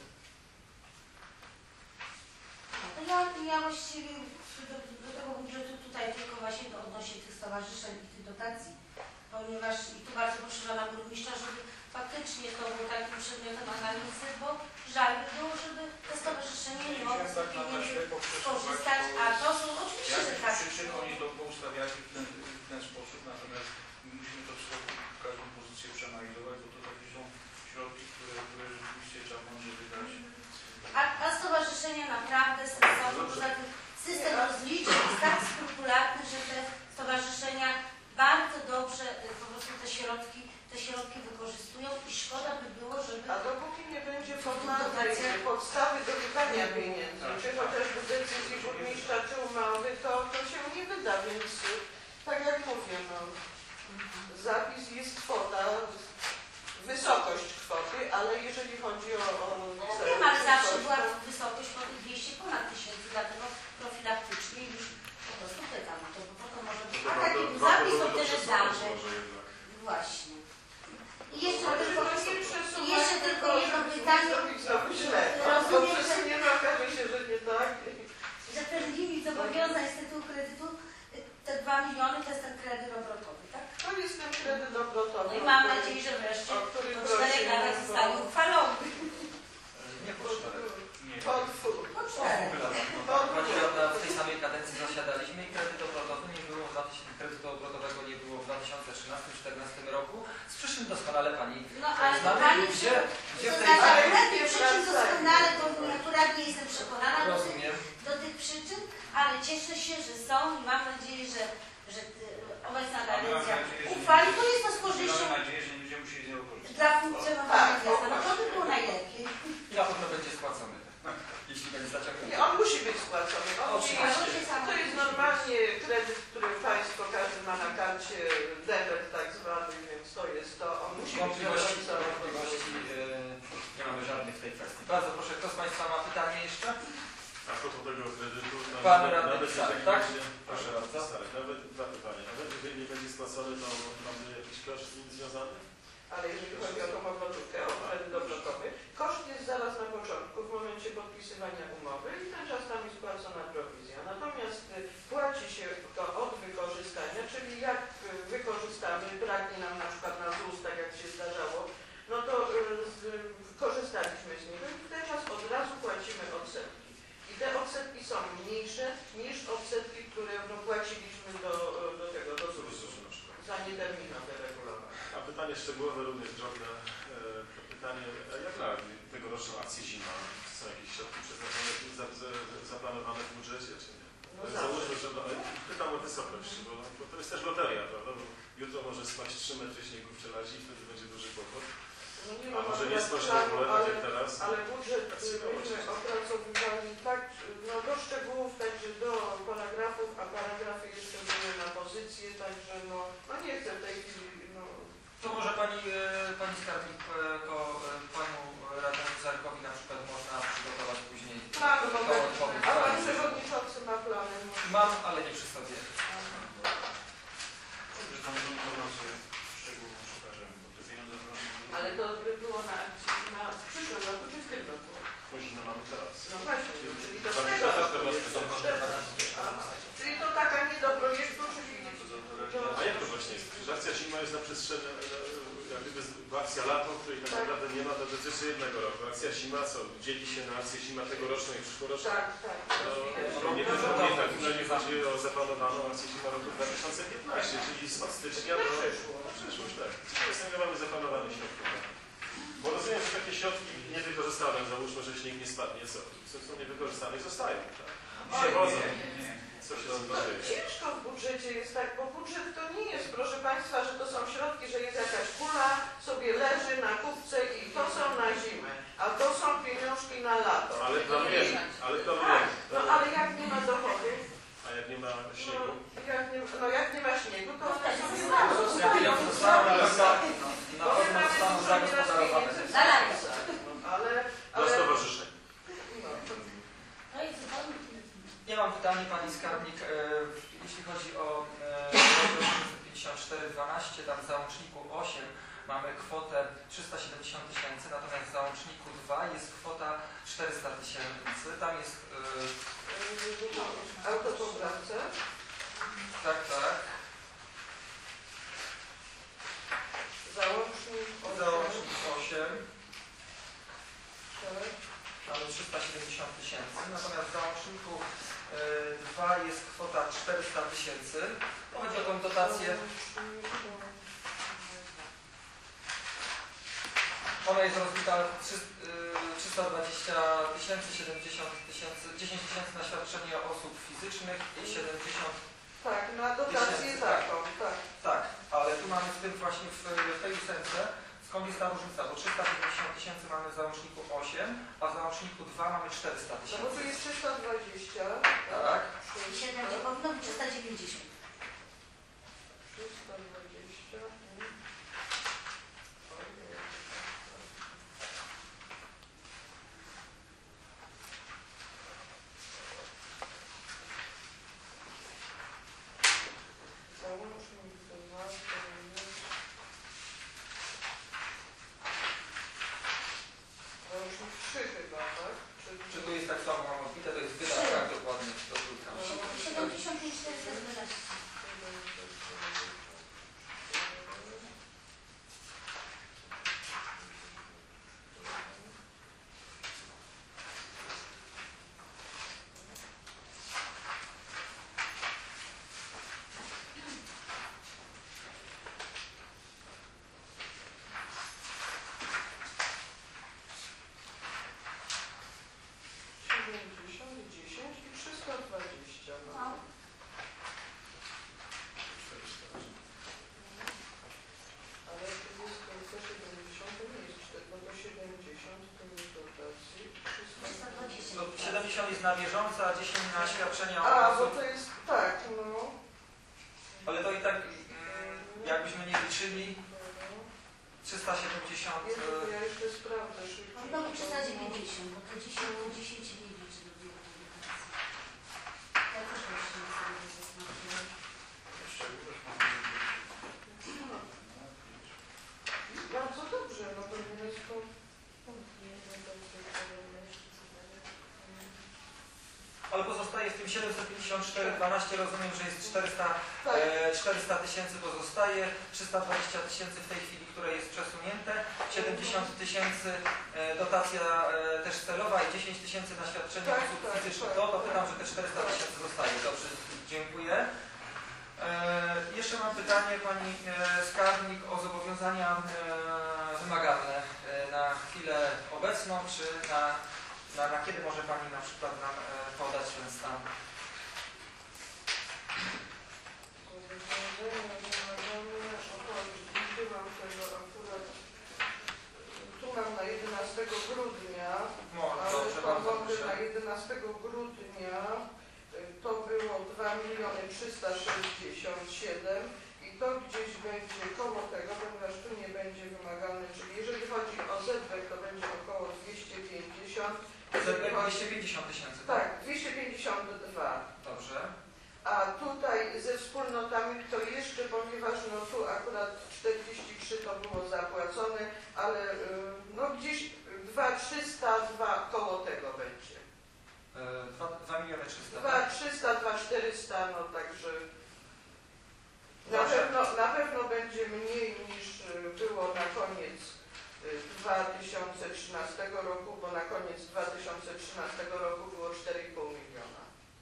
Speaker 4: No ja, ja właściwie do, do tego budżetu tutaj tylko właśnie to odnośnie tych stowarzyszeń i tych dotacji, ponieważ i tu bardzo proszę pana burmistrza, żeby faktycznie to było takim przedmiotem analizy, bo żal by było, żeby te stowarzyszenia nie mogły z tych pieniędzy skorzystać, a to są oczywiście, że
Speaker 6: Jakich
Speaker 4: tak.
Speaker 6: przyczyn oni to poustawiacie w ten, w ten sposób, natomiast musimy to wszystko, każdą pozycję przeanalizować, bo to takie są środki, które, które rzeczywiście trzeba mądrze wydać.
Speaker 4: A, a stowarzyszenia naprawdę sensowne, poza tym system rozliczeń jest tak skrupulatny, że te stowarzyszenia bardzo dobrze y, po prostu te środki, te środki wykorzystują i szkoda by było, żeby...
Speaker 2: A dopóki nie będzie formalnej podstawy do wydania pieniędzy, czy chociażby decyzji burmistrza, czy umowy, to, to się nie wyda, więc tak jak mówię, no, zapis jest kwota, wysokość kwoty, ale jeżeli chodzi o... o
Speaker 4: Ja
Speaker 2: cel,
Speaker 4: wiem, ale zawsze
Speaker 2: wysokość,
Speaker 4: była
Speaker 2: to-
Speaker 4: wysokość po tych dwieście ponad tysięcy, dlatego profilaktycznie już po prostu pytam o to, bo potem może być... A taki był zapis o tyle darzy. Właśnie. I jeszcze
Speaker 2: Ale
Speaker 4: tylko...
Speaker 2: to nie przesuwać,
Speaker 4: I jeszcze tylko jedno
Speaker 2: żeby
Speaker 4: pytanie.
Speaker 2: nie zrobić znowu źle. Bo
Speaker 4: Rozumiem, że-
Speaker 2: przesuniemy, okaże się, że nie tak.
Speaker 4: że ten limit zobowiązań z tytułu kredytu, y, te dwa miliony to jest ten kredyt obrotowy, tak?
Speaker 2: To jest ten kredyt obrotowy.
Speaker 4: No i mam
Speaker 2: który-
Speaker 4: nadzieję, że wreszcie
Speaker 2: o którym
Speaker 4: po czterech
Speaker 2: prosimy,
Speaker 4: latach
Speaker 2: bo-
Speaker 4: zostanie uchwalony.
Speaker 1: Nie po czterech.
Speaker 6: Nie,
Speaker 2: Potwór.
Speaker 4: Po czterech.
Speaker 1: Chodzi o to, w tej samej kadencji zasiadaliśmy i kredyt obrotowy nie było w dwa tysiące, kredytu obrotowego nie było w dwa tysiące trzynastym do dwa tysiące czternastym roku. Z przyczyn doskonale pani
Speaker 4: No ale
Speaker 1: znamy,
Speaker 4: pani
Speaker 1: gdzie, gdzie
Speaker 4: to
Speaker 1: w tej
Speaker 4: znaczy,
Speaker 2: Ale
Speaker 4: akurat
Speaker 2: nie
Speaker 4: tych przyczyn
Speaker 2: wracaj.
Speaker 4: doskonale, to akurat nie jestem przekonana do tych,
Speaker 1: rozumiem.
Speaker 4: do tych przyczyn, ale cieszę się, że są i mam nadzieję, że, że y, obecna kadencja uchwali, to jest to z korzyścią
Speaker 6: Mamy nadzieję, że nie będziemy musieli z niego korzystać.
Speaker 4: dla funkcjonowania
Speaker 2: Tak,
Speaker 4: miasta. No
Speaker 2: tak.
Speaker 4: to by było najlepiej.
Speaker 1: I na pewno będzie spłacony, jeśli będzie zaciągnięty.
Speaker 2: Nie, on musi być spłacony. On musi,
Speaker 1: Oczywiście.
Speaker 2: to jest normalnie kredyt, który państwo każdy ma na karcie, debet tak zwany, więc to jest to. On musi być
Speaker 1: Wątpliwości,
Speaker 2: zapłacony.
Speaker 1: wątpliwości yy, nie mamy żadnych w tej kwestii. Bardzo proszę, kto z Państwa ma pytanie jeszcze?
Speaker 3: A propos tego kredytu, no,
Speaker 1: Pan
Speaker 3: nawet,
Speaker 1: radny
Speaker 3: nawet
Speaker 1: Pisarek,
Speaker 3: jeżeli
Speaker 1: tak?
Speaker 3: będzie,
Speaker 1: Proszę bardzo.
Speaker 3: Pisarek, nawet dwa pytania. Nawet jeżeli nie będzie spłacony, to mamy jakiś koszt z nim związany?
Speaker 2: Ale jeżeli chodzi o tą obrotówkę, o kredyt obrotowy, koszt jest zaraz na początku, w momencie podpisywania umowy i ten czas tam jest płacona prowizja. Natomiast y, płaci się to od wykorzystania, czyli jak y, wykorzystamy, braknie nam na przykład na ZUS, tak jak się zdarzało, no to y, z, korzystaliśmy z niego i w ten czas od razu płacimy odsetki. I te odsetki są mniejsze niż odsetki, które no, płaciliśmy do, do tego, do ZUS-u, za nieterminowe regulowanie.
Speaker 3: A pytanie szczegółowe, również drobne e, pytanie, a jak na tegoroczną akcję zima? Czy są jakieś środki przeznaczone, za, za, zaplanowane w budżecie, czy nie?
Speaker 2: No
Speaker 3: No
Speaker 2: zawsze.
Speaker 3: załóżmy, że no, pytam o wysokość, bo, bo to jest też loteria, prawda? Bo jutro może spać trzy metry śniegu przelazi i wtedy będzie duży kłopot.
Speaker 2: No nie
Speaker 3: A
Speaker 2: ma
Speaker 3: może nie spać w
Speaker 2: planu,
Speaker 3: ogóle, tak
Speaker 2: ale,
Speaker 3: jak teraz?
Speaker 2: ale budżet
Speaker 3: Tak
Speaker 2: y,
Speaker 3: ciekawe,
Speaker 2: myśmy
Speaker 3: czy-
Speaker 2: opracowywali tak, no do szczegółów, także do paragrafów, a paragrafy jeszcze były na pozycję, także no, no nie chcę w tej chwili, no,
Speaker 1: To może Pani e, mam, ale nie przy sobie.
Speaker 6: Że tam są informacje szczegółową przekażemy, bo te pieniądze wnoszą.
Speaker 2: Ale to by było na akcji na przyszłym roku czy w tym roku?
Speaker 3: Później mamy teraz.
Speaker 2: No właśnie, czyli to z
Speaker 3: dwadzieścia
Speaker 2: tego
Speaker 3: lat teraz to są koszty.
Speaker 2: Aha. Czyli to taka nie do projektu, czyli...
Speaker 3: A jak to właśnie jest? Przecież akcja zima jest na przestrzeni, jak gdyby akcja lato, której tak
Speaker 2: Tak.
Speaker 3: naprawdę nie ma, to dotyczy jednego roku. Akcja zima co? Dzieli się na akcję zima tegoroczną i przyszłoroczną.
Speaker 2: Tak, tak.
Speaker 3: No, nie tylko nie tak, nie chodzi o zaplanowaną akcję zima roku dwa tysiące piętnaście, czyli od stycznia do przyszłość, tak. Dzisiaj nie mamy zaplanowanych środków. Bo rozumiem, że takie środki niewykorzystane, załóżmy, że śnieg nie spadnie, co? Co są niewykorzystane, zostają. I się wodzą. Co się z tym dzieje?
Speaker 2: Ciężko w budżecie jest tak, bo budżet to nie jest, proszę Państwa, że to są środki, że jest jakaś kula, sobie leży na kupce i to są na zimę, a to są pieniążki na lato.
Speaker 3: Ale planujemy, ale planujemy.
Speaker 2: No ale jak nie ma dochodów,
Speaker 3: A jak nie ma śniegu?
Speaker 2: no jak nie, no jak nie ma śniegu, to one sobie
Speaker 1: Ja
Speaker 2: zostaną.
Speaker 1: pieniądze zostaną, ale na
Speaker 2: Bo my
Speaker 1: pewno
Speaker 2: mamy
Speaker 1: zostaną
Speaker 2: dużo nieraz
Speaker 1: zagospodarowane.
Speaker 2: pieniędzy w
Speaker 4: Za lata.
Speaker 2: zapisach. Ale,
Speaker 3: Dla
Speaker 2: ale,
Speaker 3: stowarzyszeń.
Speaker 2: no,
Speaker 4: To jest zupełnie...
Speaker 1: Ja mam pytanie Pani Skarbnik, e, jeśli chodzi o pięćdziesiąt cztery dwanaście, tam w załączniku osiem mamy kwotę trzysta siedemdziesiąt tysięcy, natomiast w załączniku dwa jest kwota czterysta tysięcy, tam jest, e,
Speaker 2: autopoprawce.
Speaker 1: tak, tak,
Speaker 2: Załącznik
Speaker 1: załącznik osiem,
Speaker 2: osiem.
Speaker 1: mamy trzysta siedemdziesiąt tysięcy, natomiast w załączniku dwa jest kwota czterysta tysięcy. Chodzi o tą dotację. Ona jest rozbita trzysta dwadzieścia tysięcy, siedemdziesiąt tysięcy, dziesięć tysięcy na świadczenie osób fizycznych i siedemdziesiąt.
Speaker 2: Tak, na dotację
Speaker 1: Tysięcy,
Speaker 2: taką, tak.
Speaker 1: Tak, ale tu mamy w tym właśnie w, w tej ósemce, skąd jest ta różnica, bo trzysta pięćdziesiąt tysięcy mamy w załączniku osiem, a w załączniku dwa mamy czterysta
Speaker 2: No bo
Speaker 1: tysięcy.
Speaker 2: tu jest trzysta dwadzieścia.
Speaker 1: Tak.
Speaker 4: siedem, powinno być trzysta dziewięćdziesiąt.
Speaker 2: trzysta dwadzieścia. Załącznik dwa, to jest... Załącznik trzy chyba, tak?
Speaker 1: Czy tu jest tak samo mam odbite, to jest wydatek, tak dokładnie, to trójka.
Speaker 4: siedemdziesiąt pięć czterysta dwanaście.
Speaker 2: siedemdziesiąt, dziesięć i trzysta dwadzieścia.
Speaker 4: No.
Speaker 2: Ale tu jest to siedemdziesiąt, to nie jest cztery, bo to siedemdziesiąt to jest dotacji.
Speaker 4: trzysta dwadzieścia.
Speaker 1: No, siedemdziesiąt jest na bieżące, a dziesięć na świadczenia
Speaker 2: A, bo
Speaker 1: osób.
Speaker 2: to jest tak, no.
Speaker 1: Ale to i tak, mm, jakbyśmy nie liczyli, trzysta siedemdziesiąt.
Speaker 2: Jezu, to ja jeszcze sprawdzę szybciej.
Speaker 4: Powinno być trzysta dziewięćdziesiąt, bo to dziesięć, dziesięć nie liczy do tej publikacji. Ja też właśnie sobie zaznaczyłam.
Speaker 6: Szczegółowość mamy.
Speaker 2: Bardzo dobrze, no to nie jest to...
Speaker 1: Ale pozostaje w tym siedemset pięćdziesiąt cztery dwanaście, rozumiem, że jest czterysta
Speaker 2: Tak,
Speaker 1: e, czterysta tysięcy pozostaje, trzysta dwadzieścia tysięcy w tej chwili, które jest przesunięte, siedemdziesiąt tysięcy e, dotacja e, też celowa i dziesięć tysięcy na świadczenie
Speaker 2: Tak,
Speaker 1: osób
Speaker 2: tak,
Speaker 1: fizycznych.
Speaker 2: tak.
Speaker 1: To, to pytam, że te czterysta tysięcy zostaje. Dobrze, dziękuję. E, jeszcze mam pytanie Pani e, Skarbnik o zobowiązania e, wymagalne e, na chwilę obecną, czy na, na, na kiedy może Pani na przykład nam e, podać ten stan?
Speaker 2: Tu mam na jedenastego grudnia,
Speaker 1: Może,
Speaker 2: ale
Speaker 1: dobrze,
Speaker 2: to
Speaker 1: bardzo
Speaker 2: mogę
Speaker 1: proszę.
Speaker 2: na jedenastego grudnia y, to było dwa miliony trzysta sześćdziesiąt siedem i to gdzieś będzie koło tego, ponieważ tu nie będzie wymagalny, czyli jeżeli chodzi o Z B, to będzie około dwieście pięćdziesiąt.
Speaker 1: dwieście pięćdziesiąt tysięcy.
Speaker 2: Tak, dwieście pięćdziesiąt dwa.
Speaker 1: Dobrze.
Speaker 2: A tutaj ze wspólnotami to jeszcze, ponieważ no tu akurat czterdzieści trzy to było zapłacone, ale y, no gdzieś dwa trzysta, dwa koło tego będzie.
Speaker 1: dwa miliony trzysta.
Speaker 2: dwa trzysta, dwa czterysta, no także na
Speaker 1: Dobrze.
Speaker 2: pewno, na pewno będzie mniej niż y, było na koniec y, dwa tysiące trzynastego roku, bo na koniec dwa tysiące trzynastego roku było cztery i pół miliona.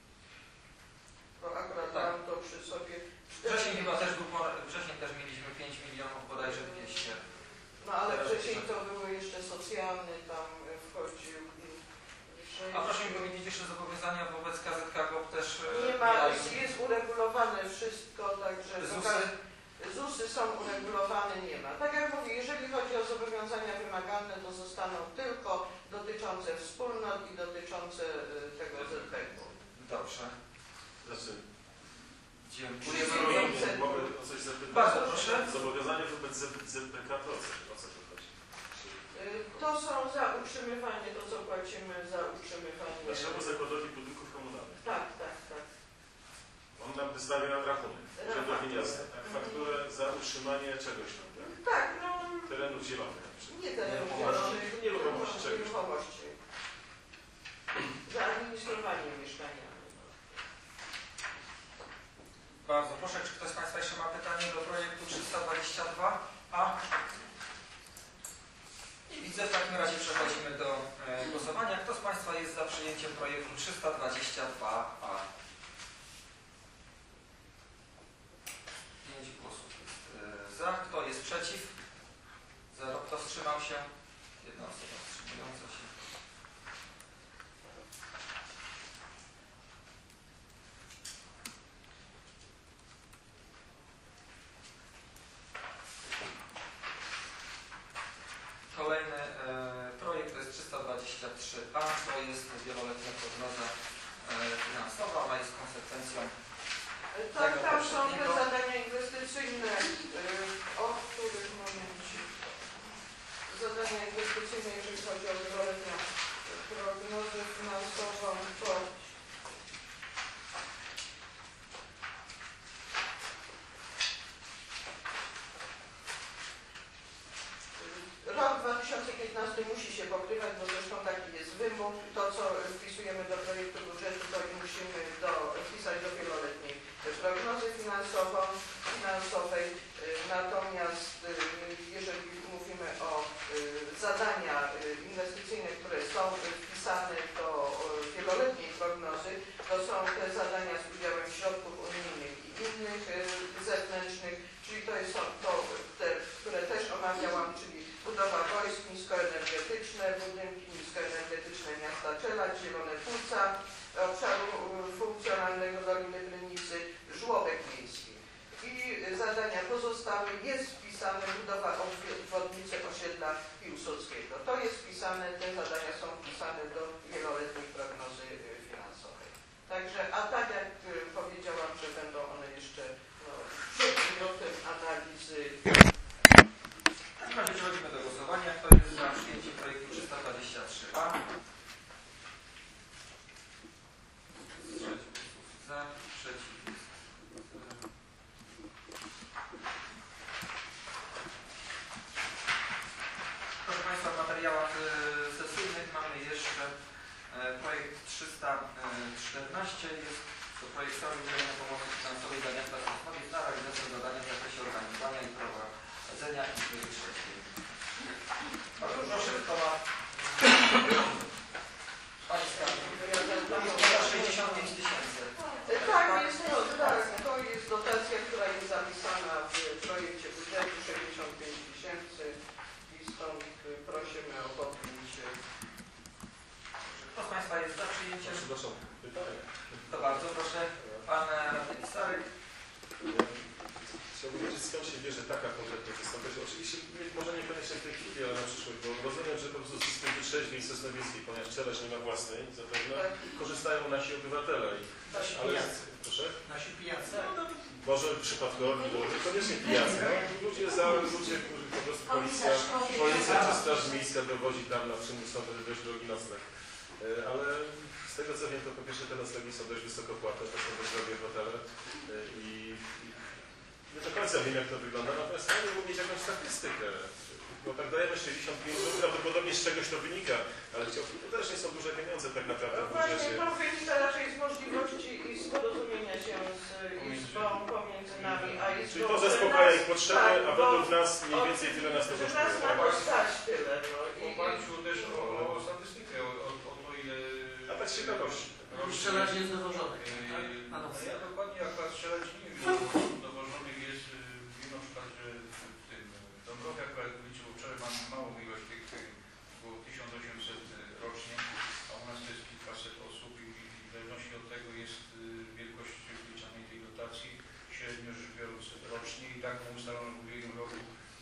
Speaker 2: Bo akurat
Speaker 1: Tak.
Speaker 2: mam to przy sobie.
Speaker 1: Wcześniej chyba też był, ponad- wcześniej też mieliśmy pięć milionów bodajże dwieście.
Speaker 2: No ale
Speaker 1: Teraz
Speaker 2: wcześniej
Speaker 1: jest
Speaker 2: to były jeszcze socjalny, tam y, wchodził i
Speaker 1: A proszę mi powiedzieć, jeszcze zobowiązania wobec K Z K G O P też e,
Speaker 2: nie ma,
Speaker 1: miały.
Speaker 2: jest uregulowane wszystko, także
Speaker 1: ZUSy?
Speaker 2: ZUSy są uregulowane, nie ma. Tak jak mówię, jeżeli chodzi o zobowiązania wymagalne, to zostaną tylko dotyczące wspólnot i dotyczące y, tego Z P K-u.
Speaker 1: Dobrze.
Speaker 3: Znaczy,
Speaker 1: Dziękuję
Speaker 2: Wszyscy
Speaker 1: bardzo.
Speaker 2: pięćset.
Speaker 3: mogę o coś zapytać?
Speaker 1: Bardzo proszę.
Speaker 3: Zobowiązania wobec Z P K to o co, o co to chodzi?
Speaker 2: Y, To są za utrzymywanie, to co płacimy za utrzymywanie.
Speaker 3: Naszemu zakładowi budynków komunalnych.
Speaker 2: Tak, tak, tak.
Speaker 3: On nam wystawia rachunek, urzędowi miasta, tak? Fakturę za utrzymanie czegoś tam, tak?
Speaker 2: Tak, no
Speaker 3: Terenów zielonych. na przykład.
Speaker 2: nie terenów
Speaker 1: Nieruchomości.
Speaker 2: zielonych,
Speaker 3: Nieruchomości,
Speaker 2: tylko
Speaker 3: czegoś.
Speaker 2: nieruchomości. Za administrowanie mieszkaniami.
Speaker 1: Bardzo proszę, czy ktoś z Państwa jeszcze ma pytanie do projektu trzysta dwadzieścia dwa A? Nie widzę, w takim razie przechodzimy do e, głosowania. Kto z Państwa jest za przyjęciem projektu trzysta dwadzieścia dwa A? pięć głosów jest e, za. Kto jest przeciw? zero. Kto wstrzymał się? Jedna osoba wstrzymująca się. Kolejny e, projekt to jest trzysta dwadzieścia trzy A, to jest wieloletnia prognoza e, finansowa, ona jest konsekwencją.
Speaker 2: Tak,
Speaker 1: Tego
Speaker 2: tam są te
Speaker 1: poprzedniego.
Speaker 2: zadania inwestycyjne, y, o których momencie. Zadania inwestycyjne, jeżeli chodzi o wieloletnią prognozę finansową, to rok dwa tysiące piętnasty musi się pokrywać, bo zresztą taki jest wymóg. To, co wpisujemy do projektu budżetu, to musimy do, wpisać do wieloletniej prognozy finansowo, finansowej. Natomiast jeżeli mówimy o zadania inwestycyjne, które są wpisane do wieloletniej prognozy, to są te zadania z udziałem środków unijnych i innych zewnętrznych, czyli to jest to, te, które też omawiałam, czyli budowa wojsk, niskoenergetyczne budynki, niskoenergetyczne miasta Czelać, Zielone Płuca, obszaru funkcjonalnego Doliny Brynicy, żłobek miejski. I zadania pozostałe jest wpisane budowa obwodnicy osiedla Piłsudskiego. To jest wpisane, te zadania są wpisane do wieloletniej prognozy finansowej. Także, a tak jak powiedziałam, że będą one jeszcze no, przedmiotem analizy.
Speaker 1: W takim razie przechodzimy do głosowania. Kto jest za przyjęciem projektu trzysta dwadzieścia trzy A? Za, przeciw. Proszę Państwa, w materiałach e, sesyjnych mamy jeszcze e, projekt trzysta czternaście. Jest to projekt sprawy udzielenia pomocy finansowej dla miasta Sosnowiec na realizację zadania w zakresie organizowania i prowadzenia Izby Trzeciej. Bardzo proszę, kto ma Pani skarbnik. sześćdziesiąt pięć tysięcy.
Speaker 2: Tak, jest to, tak, to jest dotacja, która jest zapisana w projekcie budżetu sześćdziesiąt pięć tysięcy i stąd prosimy o podjęcie.
Speaker 1: Kto z Państwa jest za przyjęciem?
Speaker 3: Przepraszam, pytanie.
Speaker 1: To bardzo proszę, Pan Radny Pisarek.
Speaker 3: Chciałbym wiedzieć, skąd się bierze taka konkretna wysokość. Oczywiście nie- może niekoniecznie w tej chwili, ale na przyszłość, bo rozumiem, że po prostu z systemu trzeźwiej Sosnowieckiej, ponieważ Czelaś nie ma własnej, zapewne korzystają nasi obywatele. I,
Speaker 5: Nasi
Speaker 3: ale,
Speaker 5: pijacy.
Speaker 3: proszę?
Speaker 5: Nasi pijacy.
Speaker 3: Może przypadkowi, bo niekoniecznie pijacy. No, ludzie, za, ludzie, którzy po prostu policja, policja czy straż miejska dowozi tam na przymusowy dość drogi nocleg. E, Ale z tego co wiem, to po pierwsze te noclegi są dość wysoko płatne, to są dość drogie hotele i nie do końca wiem, jak to wygląda, natomiast fajnie było mieć jakąś statystykę, bo tak dajemy sześćdziesiąt pięć złotych, prawdopodobnie z czegoś to wynika, ale to też nie są duże pieniądze tak naprawdę w
Speaker 2: Właśnie
Speaker 3: budżecie.
Speaker 2: to wynika raczej z możliwości i z porozumienia się z Izbą pomiędzy nami, a Izbą.
Speaker 3: Czyli to zaspokaja ich potrzeby,
Speaker 2: tak,
Speaker 3: a według nas mniej więcej tyle nas to
Speaker 2: że nas ma
Speaker 3: kosztuje.
Speaker 2: to stać tyle. No.
Speaker 6: W oparciu też o, o statystykę, o, o, o to ile...
Speaker 3: A tak z ciekawości.
Speaker 5: Strzelać jest dowożony.
Speaker 6: Yy,
Speaker 5: A no.
Speaker 6: Ja dokładnie akurat strzelać nie wiem, dowożonych jest, yy, wiem na przykład, że w tym Dąbrowie akurat liczył wczoraj, mam małą ilość tych, tych było tysiąc osiemset rocznie, a u nas to jest kilkaset osób i, i w zależności od tego jest yy, wielkość wliczanej tej dotacji, średnio rzecz biorąc rocznie i taką ustalono w ubiegłym roku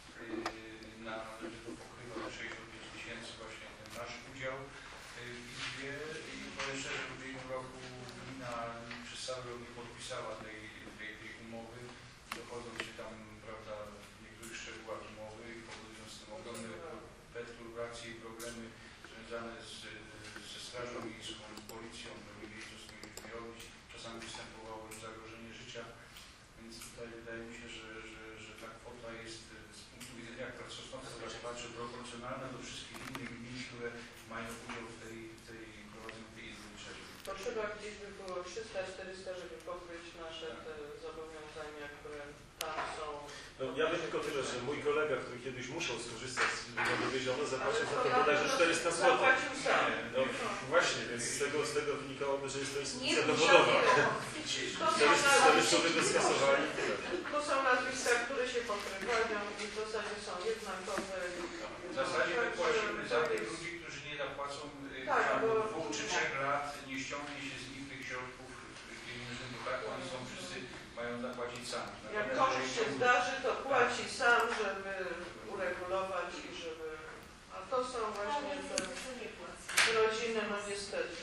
Speaker 6: yy, na, że to pokrywa sześćdziesiąt pięć tysięcy właśnie ten nasz udział yy, w Izbie i powiem szczerze, w ubiegłym roku gmina przez cały rok nie podpisała tej, tej, tej umowy, dochodzą się tam, prawda, w niektórych szczegółach umowy i powodują z tym ogromne perturbacje i problemy związane z, ze Strażą Miejską, z policją, że nie wiedzieli, co z tymi ludźmi robić. Czasami występowało już zagrożenie życia, więc tutaj wydaje mi się, że, że, że ta kwota jest z punktu widzenia, jak tak Sosnowca teraz patrzy, proporcjonalna do wszystkich innych gmin, które mają udział w tej, tej prowadzeniu tej izby trzeciej.
Speaker 2: Potrzeba gdzieś by było trzysta czterysta, żeby pokryć nasze te zobowiązania, które tam są.
Speaker 3: No, ja wiem tylko tyle, że mój kolega, który kiedyś musiał skorzystać z wymiany dowiezione, zapłacił za to
Speaker 2: Ale
Speaker 3: bodajże czterysta złotych.
Speaker 2: Zapłacił sam.
Speaker 3: No właśnie, więc z tego, z tego wynikałoby, że jest to
Speaker 4: Nie
Speaker 3: instytucja
Speaker 4: musiał
Speaker 3: dowodowa.
Speaker 2: To są
Speaker 3: Cztery
Speaker 2: nazwiska,
Speaker 3: człowiek by skasowali i tyle.
Speaker 2: to są nazwiska, które się pokrywają i w zasadzie są jednakowe.
Speaker 6: W zasadzie my płacimy za tych ludzi, którzy nie zapłacą y,
Speaker 2: Tak,
Speaker 6: tam
Speaker 2: bo-
Speaker 6: dwóch czy trzech lat, nie ściągnie się z nich tych środków pieniężnych, bo tak oni są wszyscy, mają zapłacić sami.
Speaker 2: Jak
Speaker 6: Natomiast
Speaker 2: komuś
Speaker 6: jeżeli
Speaker 2: się
Speaker 6: są-
Speaker 2: zdarzy, to płaci sam, żeby uregulować i żeby... A to są właśnie te rodziny, no niestety,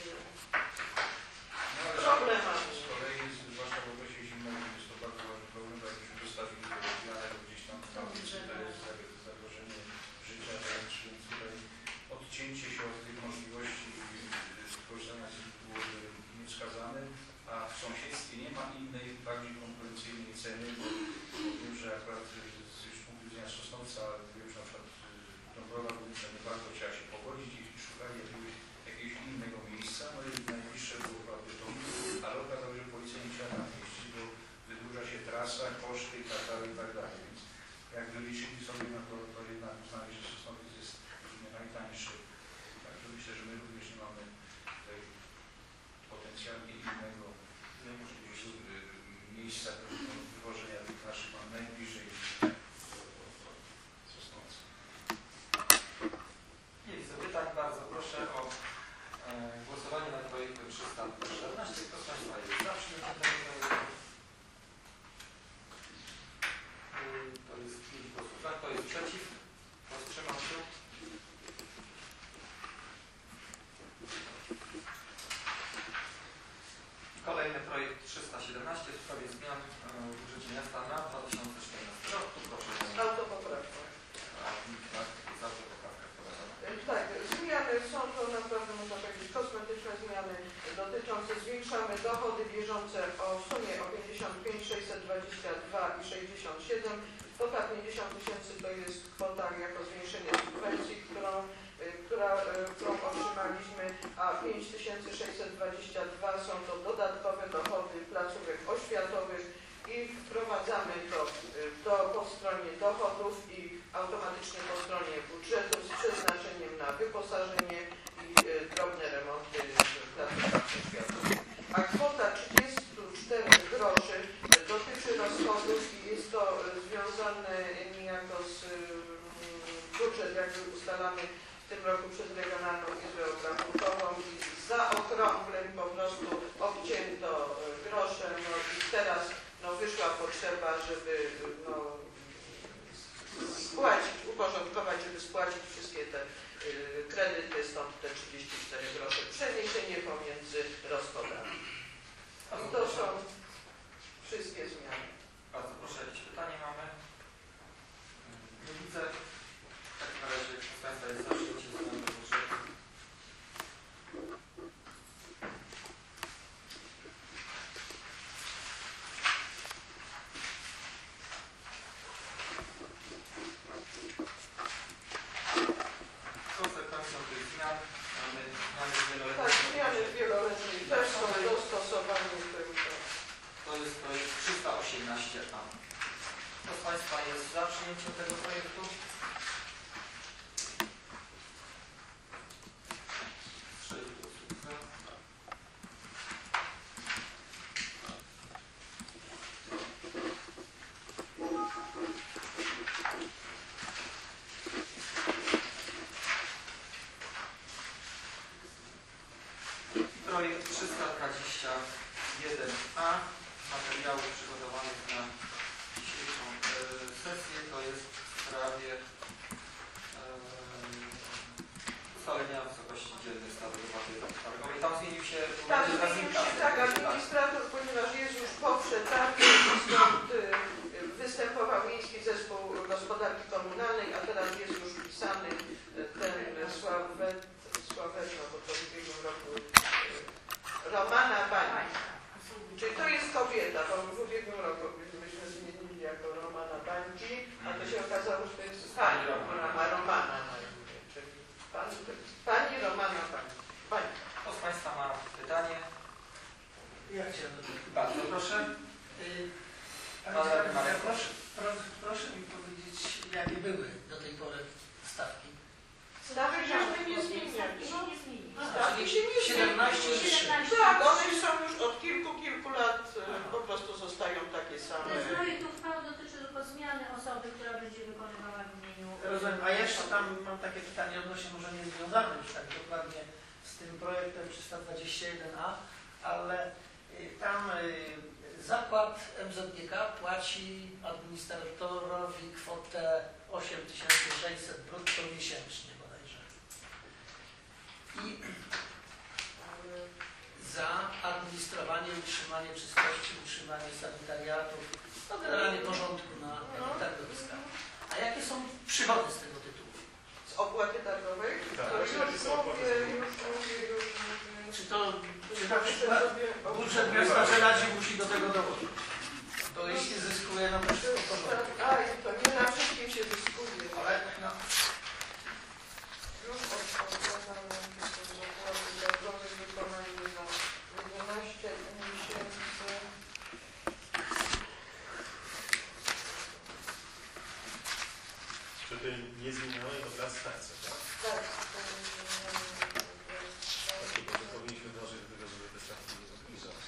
Speaker 6: No, ale
Speaker 2: problemami.
Speaker 6: z kolei, zwłaszcza w okresie zimowym, jest to bardzo ważny problem, bo jakbyśmy dostawili do rozwiane, bo gdzieś tam tam jest zagrożenie życia, wręcz, więc tutaj odcięcie się od tych możliwości skorzystania z nich byłoby niewskazane, a w sąsiedztwie nie ma innej, bardziej konkurencyjnej ceny, bo wiem, że akurat z z punktu widzenia Sosnowca, wiem, że na przykład Dąbrowa Górnicza nie bardzo chciała się pogodzić i szukali jakiegoś, jakiegoś innego miejsca, no i najbliższe było prawie to, ale okazało się, że policja nie chciała tam jeździć, bo wydłuża się trasa, koszty i tak dalej, i tak dalej, więc jak wyliczyli sobie, no to, to jednak uznali, że Sosnowiec jest nie najtańszy. Także myślę, że my również nie mamy tutaj potencjalnie innego miejsca do wywożenia tych naszych mam najbliżej Sosnowca.
Speaker 1: Nie widzę pytań, bardzo proszę o e, głosowanie nad projektem trzysta czternaście. Kto z Państwa jest za przyjęciem tego projektu? Y, To jest pięć głosów za, kto jest przeciw? Kto wstrzymał się? Kolejny projekt trzysta siedemnaście w sprawie zmian e, w budżecie miasta na dwa tysiące czternasty rok. Tu proszę o
Speaker 2: Autopoprawka.
Speaker 1: za to poprawkę wprowadzona.
Speaker 2: Tak, zmiany są to naprawdę, można powiedzieć, kosmetyczne zmiany dotyczące, zwiększamy dochody bieżące o w sumie o pięćdziesiąt pięć tysięcy sześćset dwadzieścia dwa i sześćdziesiąt siedem. Kwota pięćdziesiąt tysięcy to jest kwota jako zwiększenie subwencji, którą, która, którą otrzymaliśmy, a pięć tysięcy sześćset dwadzieścia dwa są to dodatkowe dochody placówek oświatowych i wprowadzamy to do, po stronie dochodów i automatycznie po stronie budżetu z przeznaczeniem na wyposażenie i y, drobne remonty w placówkach oświatowych. A kwota trzydzieści cztery groszy dotyczy rozchodów i jest to związane niejako z y, budżet, jakby ustalamy w tym roku przez Regionalną Izbę Obrachunkową i zaokrąglem po prostu obcięto groszem, no i teraz no, wyszła potrzeba, żeby no, spłacić, uporządkować, żeby spłacić wszystkie te y, kredyty, stąd te trzydzieści cztery grosze, przeniesienie pomiędzy rozchodami. I to są wszystkie zmiany.
Speaker 1: Bardzo proszę, jakieś pytanie mamy? Nie widzę. W takim razie kto z Państwa jest za przyjęciem zmian do budżetu? Państwa jest za przyjęciem tego projektu? Trzy głosów za. Projekt trzysta dwadzieścia jeden A materiałów przygotowanych na dzisiejszą e, sesję to jest w sprawie e, ustalenia wysokości dziennej stawek opłaty targowej. Tam zmienił się
Speaker 2: Tak, zmienił się tak, administrator, ponieważ jest już po przetargu, stąd y, występował Miejski Zespół Gospodarki Komunalnej, a teraz jest już wpisany y, ten Sławet, Sławetno, bo to w ubiegłym roku y, Romana Bań. Czyli to jest kobieta, bo w ubiegłym roku myśmy zmienili jako Romana Bańki, a to się okazało, że to jest pani Romana, Romana, czyli pani, pani Romana Bańki.
Speaker 1: Kto z Państwa ma pytanie?
Speaker 5: Ja chciałem do tego.
Speaker 1: Bardzo proszę.
Speaker 5: Y, Panie
Speaker 1: Ale-
Speaker 5: Skarbnik,
Speaker 1: ale-
Speaker 5: ja proszę, proszę, proszę mi powiedzieć, jakie były do tej pory stawki.
Speaker 2: Stawek żeśmy nie zmieniali.
Speaker 4: się nie zmieni.
Speaker 2: Stawki się nie
Speaker 5: siedemnaście
Speaker 2: zmieniły.
Speaker 5: i trzy.
Speaker 2: Tak, one są już od kilku, kilku lat e, po prostu zostają takie same.
Speaker 4: Ten projekt uchwały dotyczy tylko zmiany osoby, która będzie wykonywała w imieniu...
Speaker 5: Rozumiem, a jeszcze tam mam takie pytanie odnośnie może nie związane już tak dokładnie z tym projektem trzysta dwadzieścia jeden A, ale y, tam y, zakład M Z G K płaci administratorowi kwotę osiem tysięcy sześćset brutto miesięcznie bodajże. I za administrowanie, utrzymanie czystości, utrzymanie sanitariatów, no generalnie porządku na targowiskach. A jakie są przychody z tego tytułu?
Speaker 2: Z opłaty targowej?
Speaker 3: Tak,
Speaker 2: To już
Speaker 3: właśnie
Speaker 2: mówię,
Speaker 3: są opłaty
Speaker 2: już mówię, już mówię.
Speaker 5: Czy to czy na
Speaker 2: Muszę
Speaker 5: przykład
Speaker 2: sobie
Speaker 5: budżet miasta Żelazi musi do tego dołożyć? To jeśli zyskuje, no to wszystko porządku.
Speaker 2: Aj, to nie na wszystkim się dyskutuje.
Speaker 5: Ale no,
Speaker 2: Już odpowiadam na opłaty targowej wykonanie na jedenaście miesięcy.
Speaker 3: Przy tej niezmienionej od lat stawce, tak?
Speaker 2: Tak.
Speaker 3: Właśnie, bo powinniśmy dążyć do tego, żeby te stawki nie obniżać.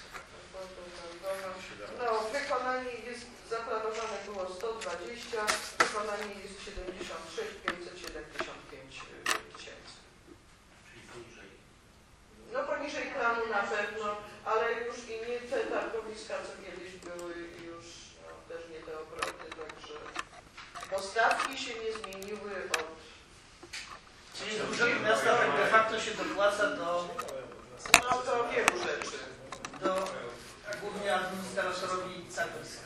Speaker 2: No, wykonanie jest zaplanowane było sto dwadzieścia, wykonanie jest siedemdziesiąt sześć pięćset siedemdziesiąt pięć tysięcy.
Speaker 6: Czyli poniżej.
Speaker 2: No poniżej planu na pewno, ale już i nie te targowiska, co kiedyś były, już no, też nie te obroty, także bo stawki się nie zmieniły od...
Speaker 5: czyli z budżetu miasta tak de facto się dopłaca do,
Speaker 2: No to wielu rzeczy.
Speaker 5: do głównie administratorowi targowiska.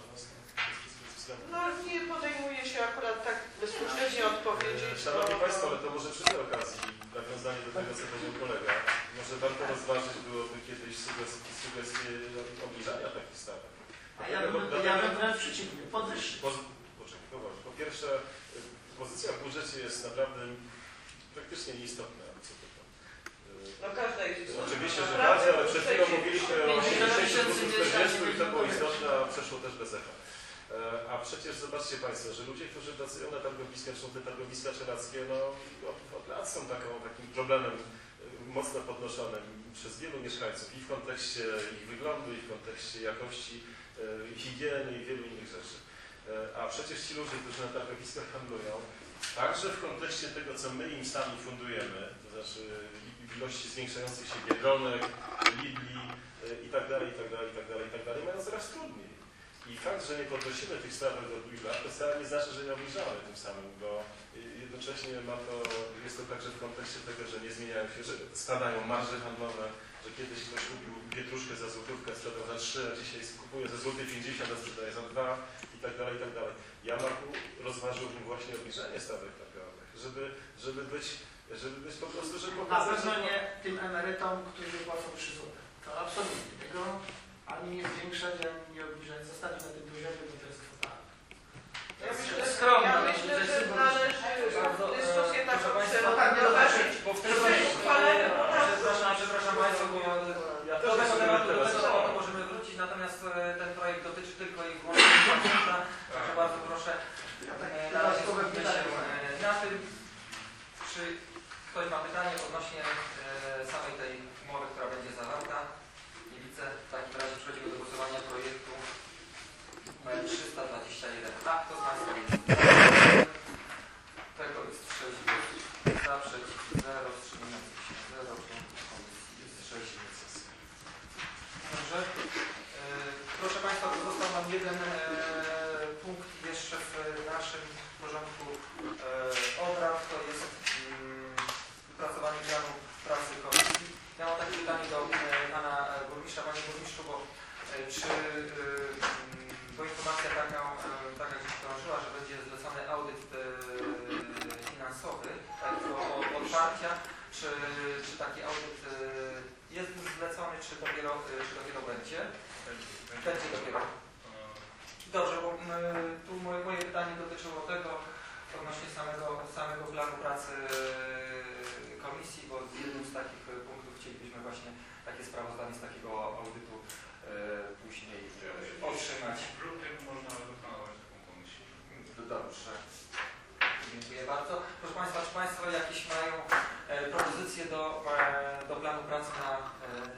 Speaker 2: No nie podejmuje się akurat tak bezpośrednio odpowiedzieć.
Speaker 3: Szanowni
Speaker 2: bo-
Speaker 3: Państwo, ale to może przy tej okazji, nawiązanie do tego, co powiedział kolega, może warto rozważyć byłoby kiedyś sugestie, sugestie obniżania takich stawek.
Speaker 5: A ja bym, ja bym wręcz przeciwnie, podwyższyć.
Speaker 3: Po, poczekaj, powoli. Po pierwsze, pozycja w budżecie jest naprawdę praktycznie nieistotna. Co to tam.
Speaker 2: No każda jest istotna.
Speaker 3: Oczywiście, że
Speaker 2: Naprawdę
Speaker 3: bardziej, ale przed chwilą
Speaker 2: budżecie-
Speaker 3: mówiliśmy o osiemdziesięciu czterdziestu i to było istotne, a przeszło też bez echa. E, A przecież zobaczcie Państwo, że ludzie, którzy pracują na targowiskach, są te targowiska czeladźskie, no od, od lat są taką, takim problemem e, mocno podnoszonym przez wielu mieszkańców i w kontekście ich wyglądu, i w kontekście jakości, e, higieny i wielu innych rzeczy. E, A przecież ci ludzie, którzy na targowiskach handlują, także w kontekście tego, co my im sami fundujemy, to znaczy ilości zwiększających się Biedronek, Lidli e, i tak dalej, i tak dalej, i tak dalej, i tak dalej, mają coraz trudniej. I fakt, że nie podnosimy tych stawek do dwóch lat, to wcale nie znaczy, że nie obniżamy tym samym, bo jednocześnie ma to, jest to także w kontekście tego, że nie zmieniają się, że spadają marże handlowe, że kiedyś ktoś kupił pietruszkę za złotówkę, sprzedał za trzy, a dzisiaj kupuje za złoty pięćdziesiąt, a sprzedaje za dwa i tak dalej, i tak dalej. Ja Marku rozważyłbym właśnie obniżenie stawek targowych, żeby, żeby być, żeby być po prostu, żeby
Speaker 5: Na
Speaker 3: pokazać,
Speaker 5: pewno
Speaker 3: że-
Speaker 5: nie tym emerytom, którzy płacą trzy złote. To absolutnie. Tego ani nie zwiększać, ani nie obniżać. Zostawić na tym poziomie, bo to jest kwota.
Speaker 2: Ja myślę,
Speaker 5: Skromna,
Speaker 2: ja
Speaker 5: no,
Speaker 2: myślę,
Speaker 5: to jest
Speaker 2: że
Speaker 5: symboliczne.
Speaker 2: należy
Speaker 1: Bardzo, e,
Speaker 2: dyskusję taką
Speaker 1: proszę Państwa,
Speaker 2: przeprowadzić.
Speaker 1: bo w tym
Speaker 2: Przy
Speaker 1: momencie,
Speaker 2: uchwaleniu
Speaker 1: przepraszam, przepraszam Państwa, bo
Speaker 3: Ja
Speaker 1: do
Speaker 3: też
Speaker 1: tego
Speaker 3: jestem
Speaker 1: tematu, do
Speaker 3: teraz.
Speaker 1: tego tematu możemy wrócić, natomiast e, ten projekt dotyczy tylko i wyłącznie pacjenta. Także bardzo proszę Jest sześć. Dobrze. Proszę Państwa, został nam jeden punkt jeszcze w naszym porządku obrad. To jest wypracowanie planu pracy komisji. Ja mam takie pytanie do Pana Burmistrza. Panie Burmistrzu, bo czy bo informacja taka, taka gdzieś krążyła, że będzie zlecony audyt finansowy, tak, od otwarcia, czy, czy taki audyt jest już zlecony, czy dopiero, czy dopiero będzie? Będzie dopiero. Dobrze, bo tu moje, moje pytanie dotyczyło tego odnośnie samego, samego planu pracy komisji, bo z jednym z takich punktów chcielibyśmy właśnie takie sprawozdanie z takiego audytu później otrzymać.
Speaker 6: W lutym można wykonać taką komisję.
Speaker 1: Dobrze. Dziękuję bardzo. Proszę Państwa, czy Państwo jakieś mają e, propozycje do, e, do planu pracy na e,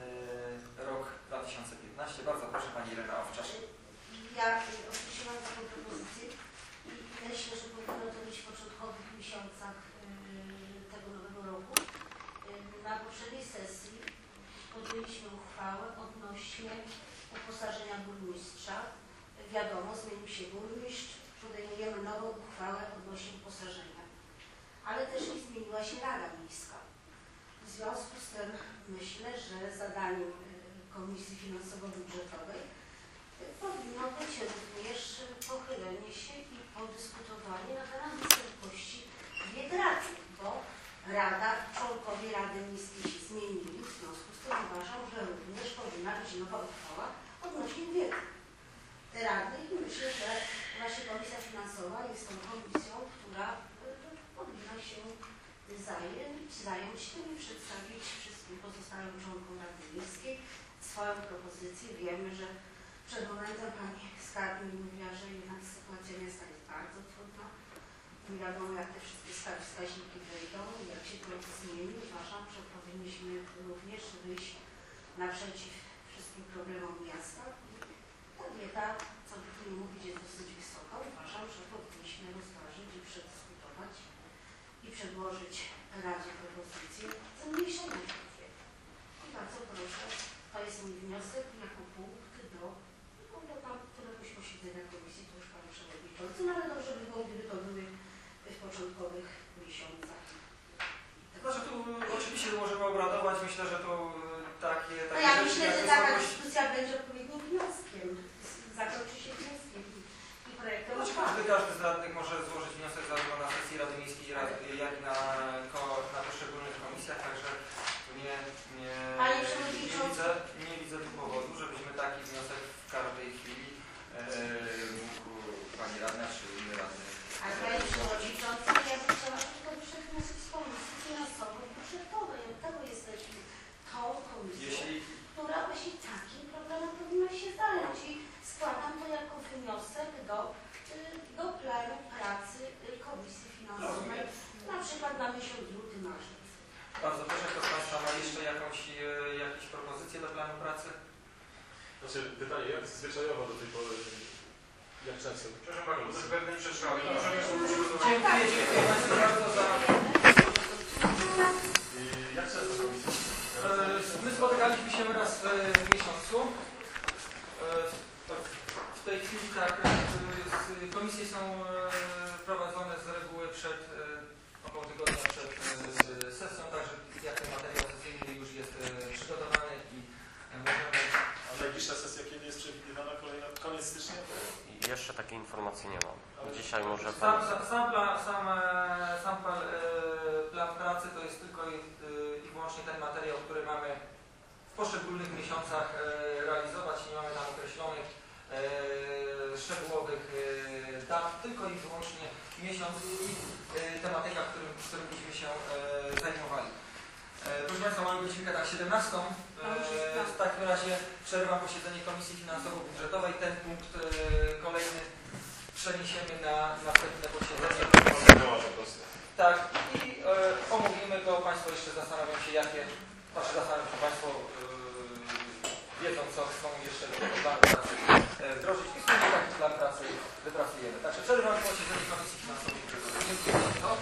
Speaker 1: rok dwa tysiące piętnasty? Bardzo proszę Pani Irena Owczarz.
Speaker 4: Ja oczywiście mam taką propozycję i myślę, że powinno to być w początkowych miesiącach e, tego nowego roku. E, na poprzedniej sesji podjęliśmy uchwałę odnośnie uposażenia burmistrza. Wiadomo, zmienił się burmistrz, podejmujemy nową uchwałę odnośnie uposażenia. Ale też nie zmieniła się Rada Miejska. W związku z tym myślę, że zadaniem Komisji Finansowo-Budżetowej powinno być również pochylenie się i podyskutowanie na temat występności wiek rady, bo Rada, członkowie Rady Miejskiej się zmienili. W związku z tym uważam, że również powinna być nowa uchwała odnośnie wieku radnych i myślę, że właśnie Komisja Finansowa jest tą komisją, która powinna się zająć, zająć tym i przedstawić wszystkim pozostałym członkom Rady Miejskiej swoją propozycję. Wiemy, że przed momentem Pani Skarbnik mówiła, że jednak sytuacja miasta jest bardzo trudna. Nie wiadomo, jak te wszystkie wskaźniki wyjdą i jak się to zmieni. Uważam, że powinniśmy również wyjść naprzeciw wszystkim problemom miasta. Ta dieta, co by tu nie mówić, jest dosyć wysoka. Uważam, że powinniśmy rozważyć i przedyskutować i przedłożyć Radzie propozycję zmniejszenia tych diet. I bardzo proszę, to jest mój wniosek jako punkt do, no, do tam któregoś posiedzenia komisji, to już Panie Przewodniczący, no ale dobrze by było, gdyby to były w początkowych miesiącach.
Speaker 1: Znaczy tu oczywiście możemy obradować, myślę, że to takie, takie
Speaker 4: no ja
Speaker 1: rzeczy
Speaker 4: myślę,
Speaker 1: jak
Speaker 4: że taka
Speaker 1: wysokość...
Speaker 4: dyskusja będzie odpowiednim wnioskiem. Zakończy się wnioskiem i projektem.
Speaker 1: Znaczy, każdy, każdy z radnych może złożyć wniosek zarówno na sesji Rady Miejskiej, jak i na, na poszczególnych komisjach, także nie, nie, nie, widzę, nie widzę tu powodu, żebyśmy taki wniosek w każdej chwili e, mógł Pani Radna czy inny radny.
Speaker 4: Ale Panie Przewodniczący, ja bym chciała, żeby to wyszedł wniosek z Komisji Finansowo-Budżetowej. Od tego jesteśmy tą komisją,
Speaker 1: Jeśli...
Speaker 4: która właśnie takim problemem powinna się zająć. I składam to jako wniosek do, do planu pracy Komisji Finansowej, na przykład na miesiąc luty, marzec.
Speaker 1: Bardzo proszę, kto z Państwa ma jeszcze jakąś, jakieś propozycje do planu pracy?
Speaker 3: Znaczy pytanie, jak zwyczajowo do tej pory, jak często?
Speaker 6: Przepraszam Panią, bo zapewne przeszkadzam.
Speaker 1: Dziękuję, dziękuję Państwu bardzo za...
Speaker 3: Jak często komisja?
Speaker 1: My spotykaliśmy się raz w miesiącu. W tej chwili tak, komisje są prowadzone z reguły przed, około tygodnia przed sesją, także jak ten materiał sesyjny już jest przygotowany i możemy...
Speaker 3: A najbliższa sesja kiedy jest przewidywana? Kolejna? Koniec stycznia?
Speaker 7: Jeszcze takiej informacji nie mam. Dzisiaj może
Speaker 1: Sam,
Speaker 7: pan...
Speaker 1: sam, sam, plan, sam, sam plan, plan pracy to jest tylko i, i wyłącznie ten materiał, który mamy w poszczególnych miesiącach realizować. Nie mamy tam określonych szczegółowych dat, tylko i wyłącznie miesiąc i tematyka, którym, którym byśmy się zajmowali. Proszę Państwa, mamy godzinkę tak siedemnastą. W takim razie przerwam posiedzenie Komisji Finansowo-Budżetowej. Ten punkt kolejny przeniesiemy na następne posiedzenie. Tak, i e, omówimy go. Państwo jeszcze zastanawiam się, jakie, znaczy zastanawiam się Państwo e, wiedzą, co chcą jeszcze do tego planu pracy e, wdrożyć i wspólnie taki plan pracy wypracujemy. Także przerwam posiedzenie Komisji Finansowo-Budżetowej. Dziękuję bardzo.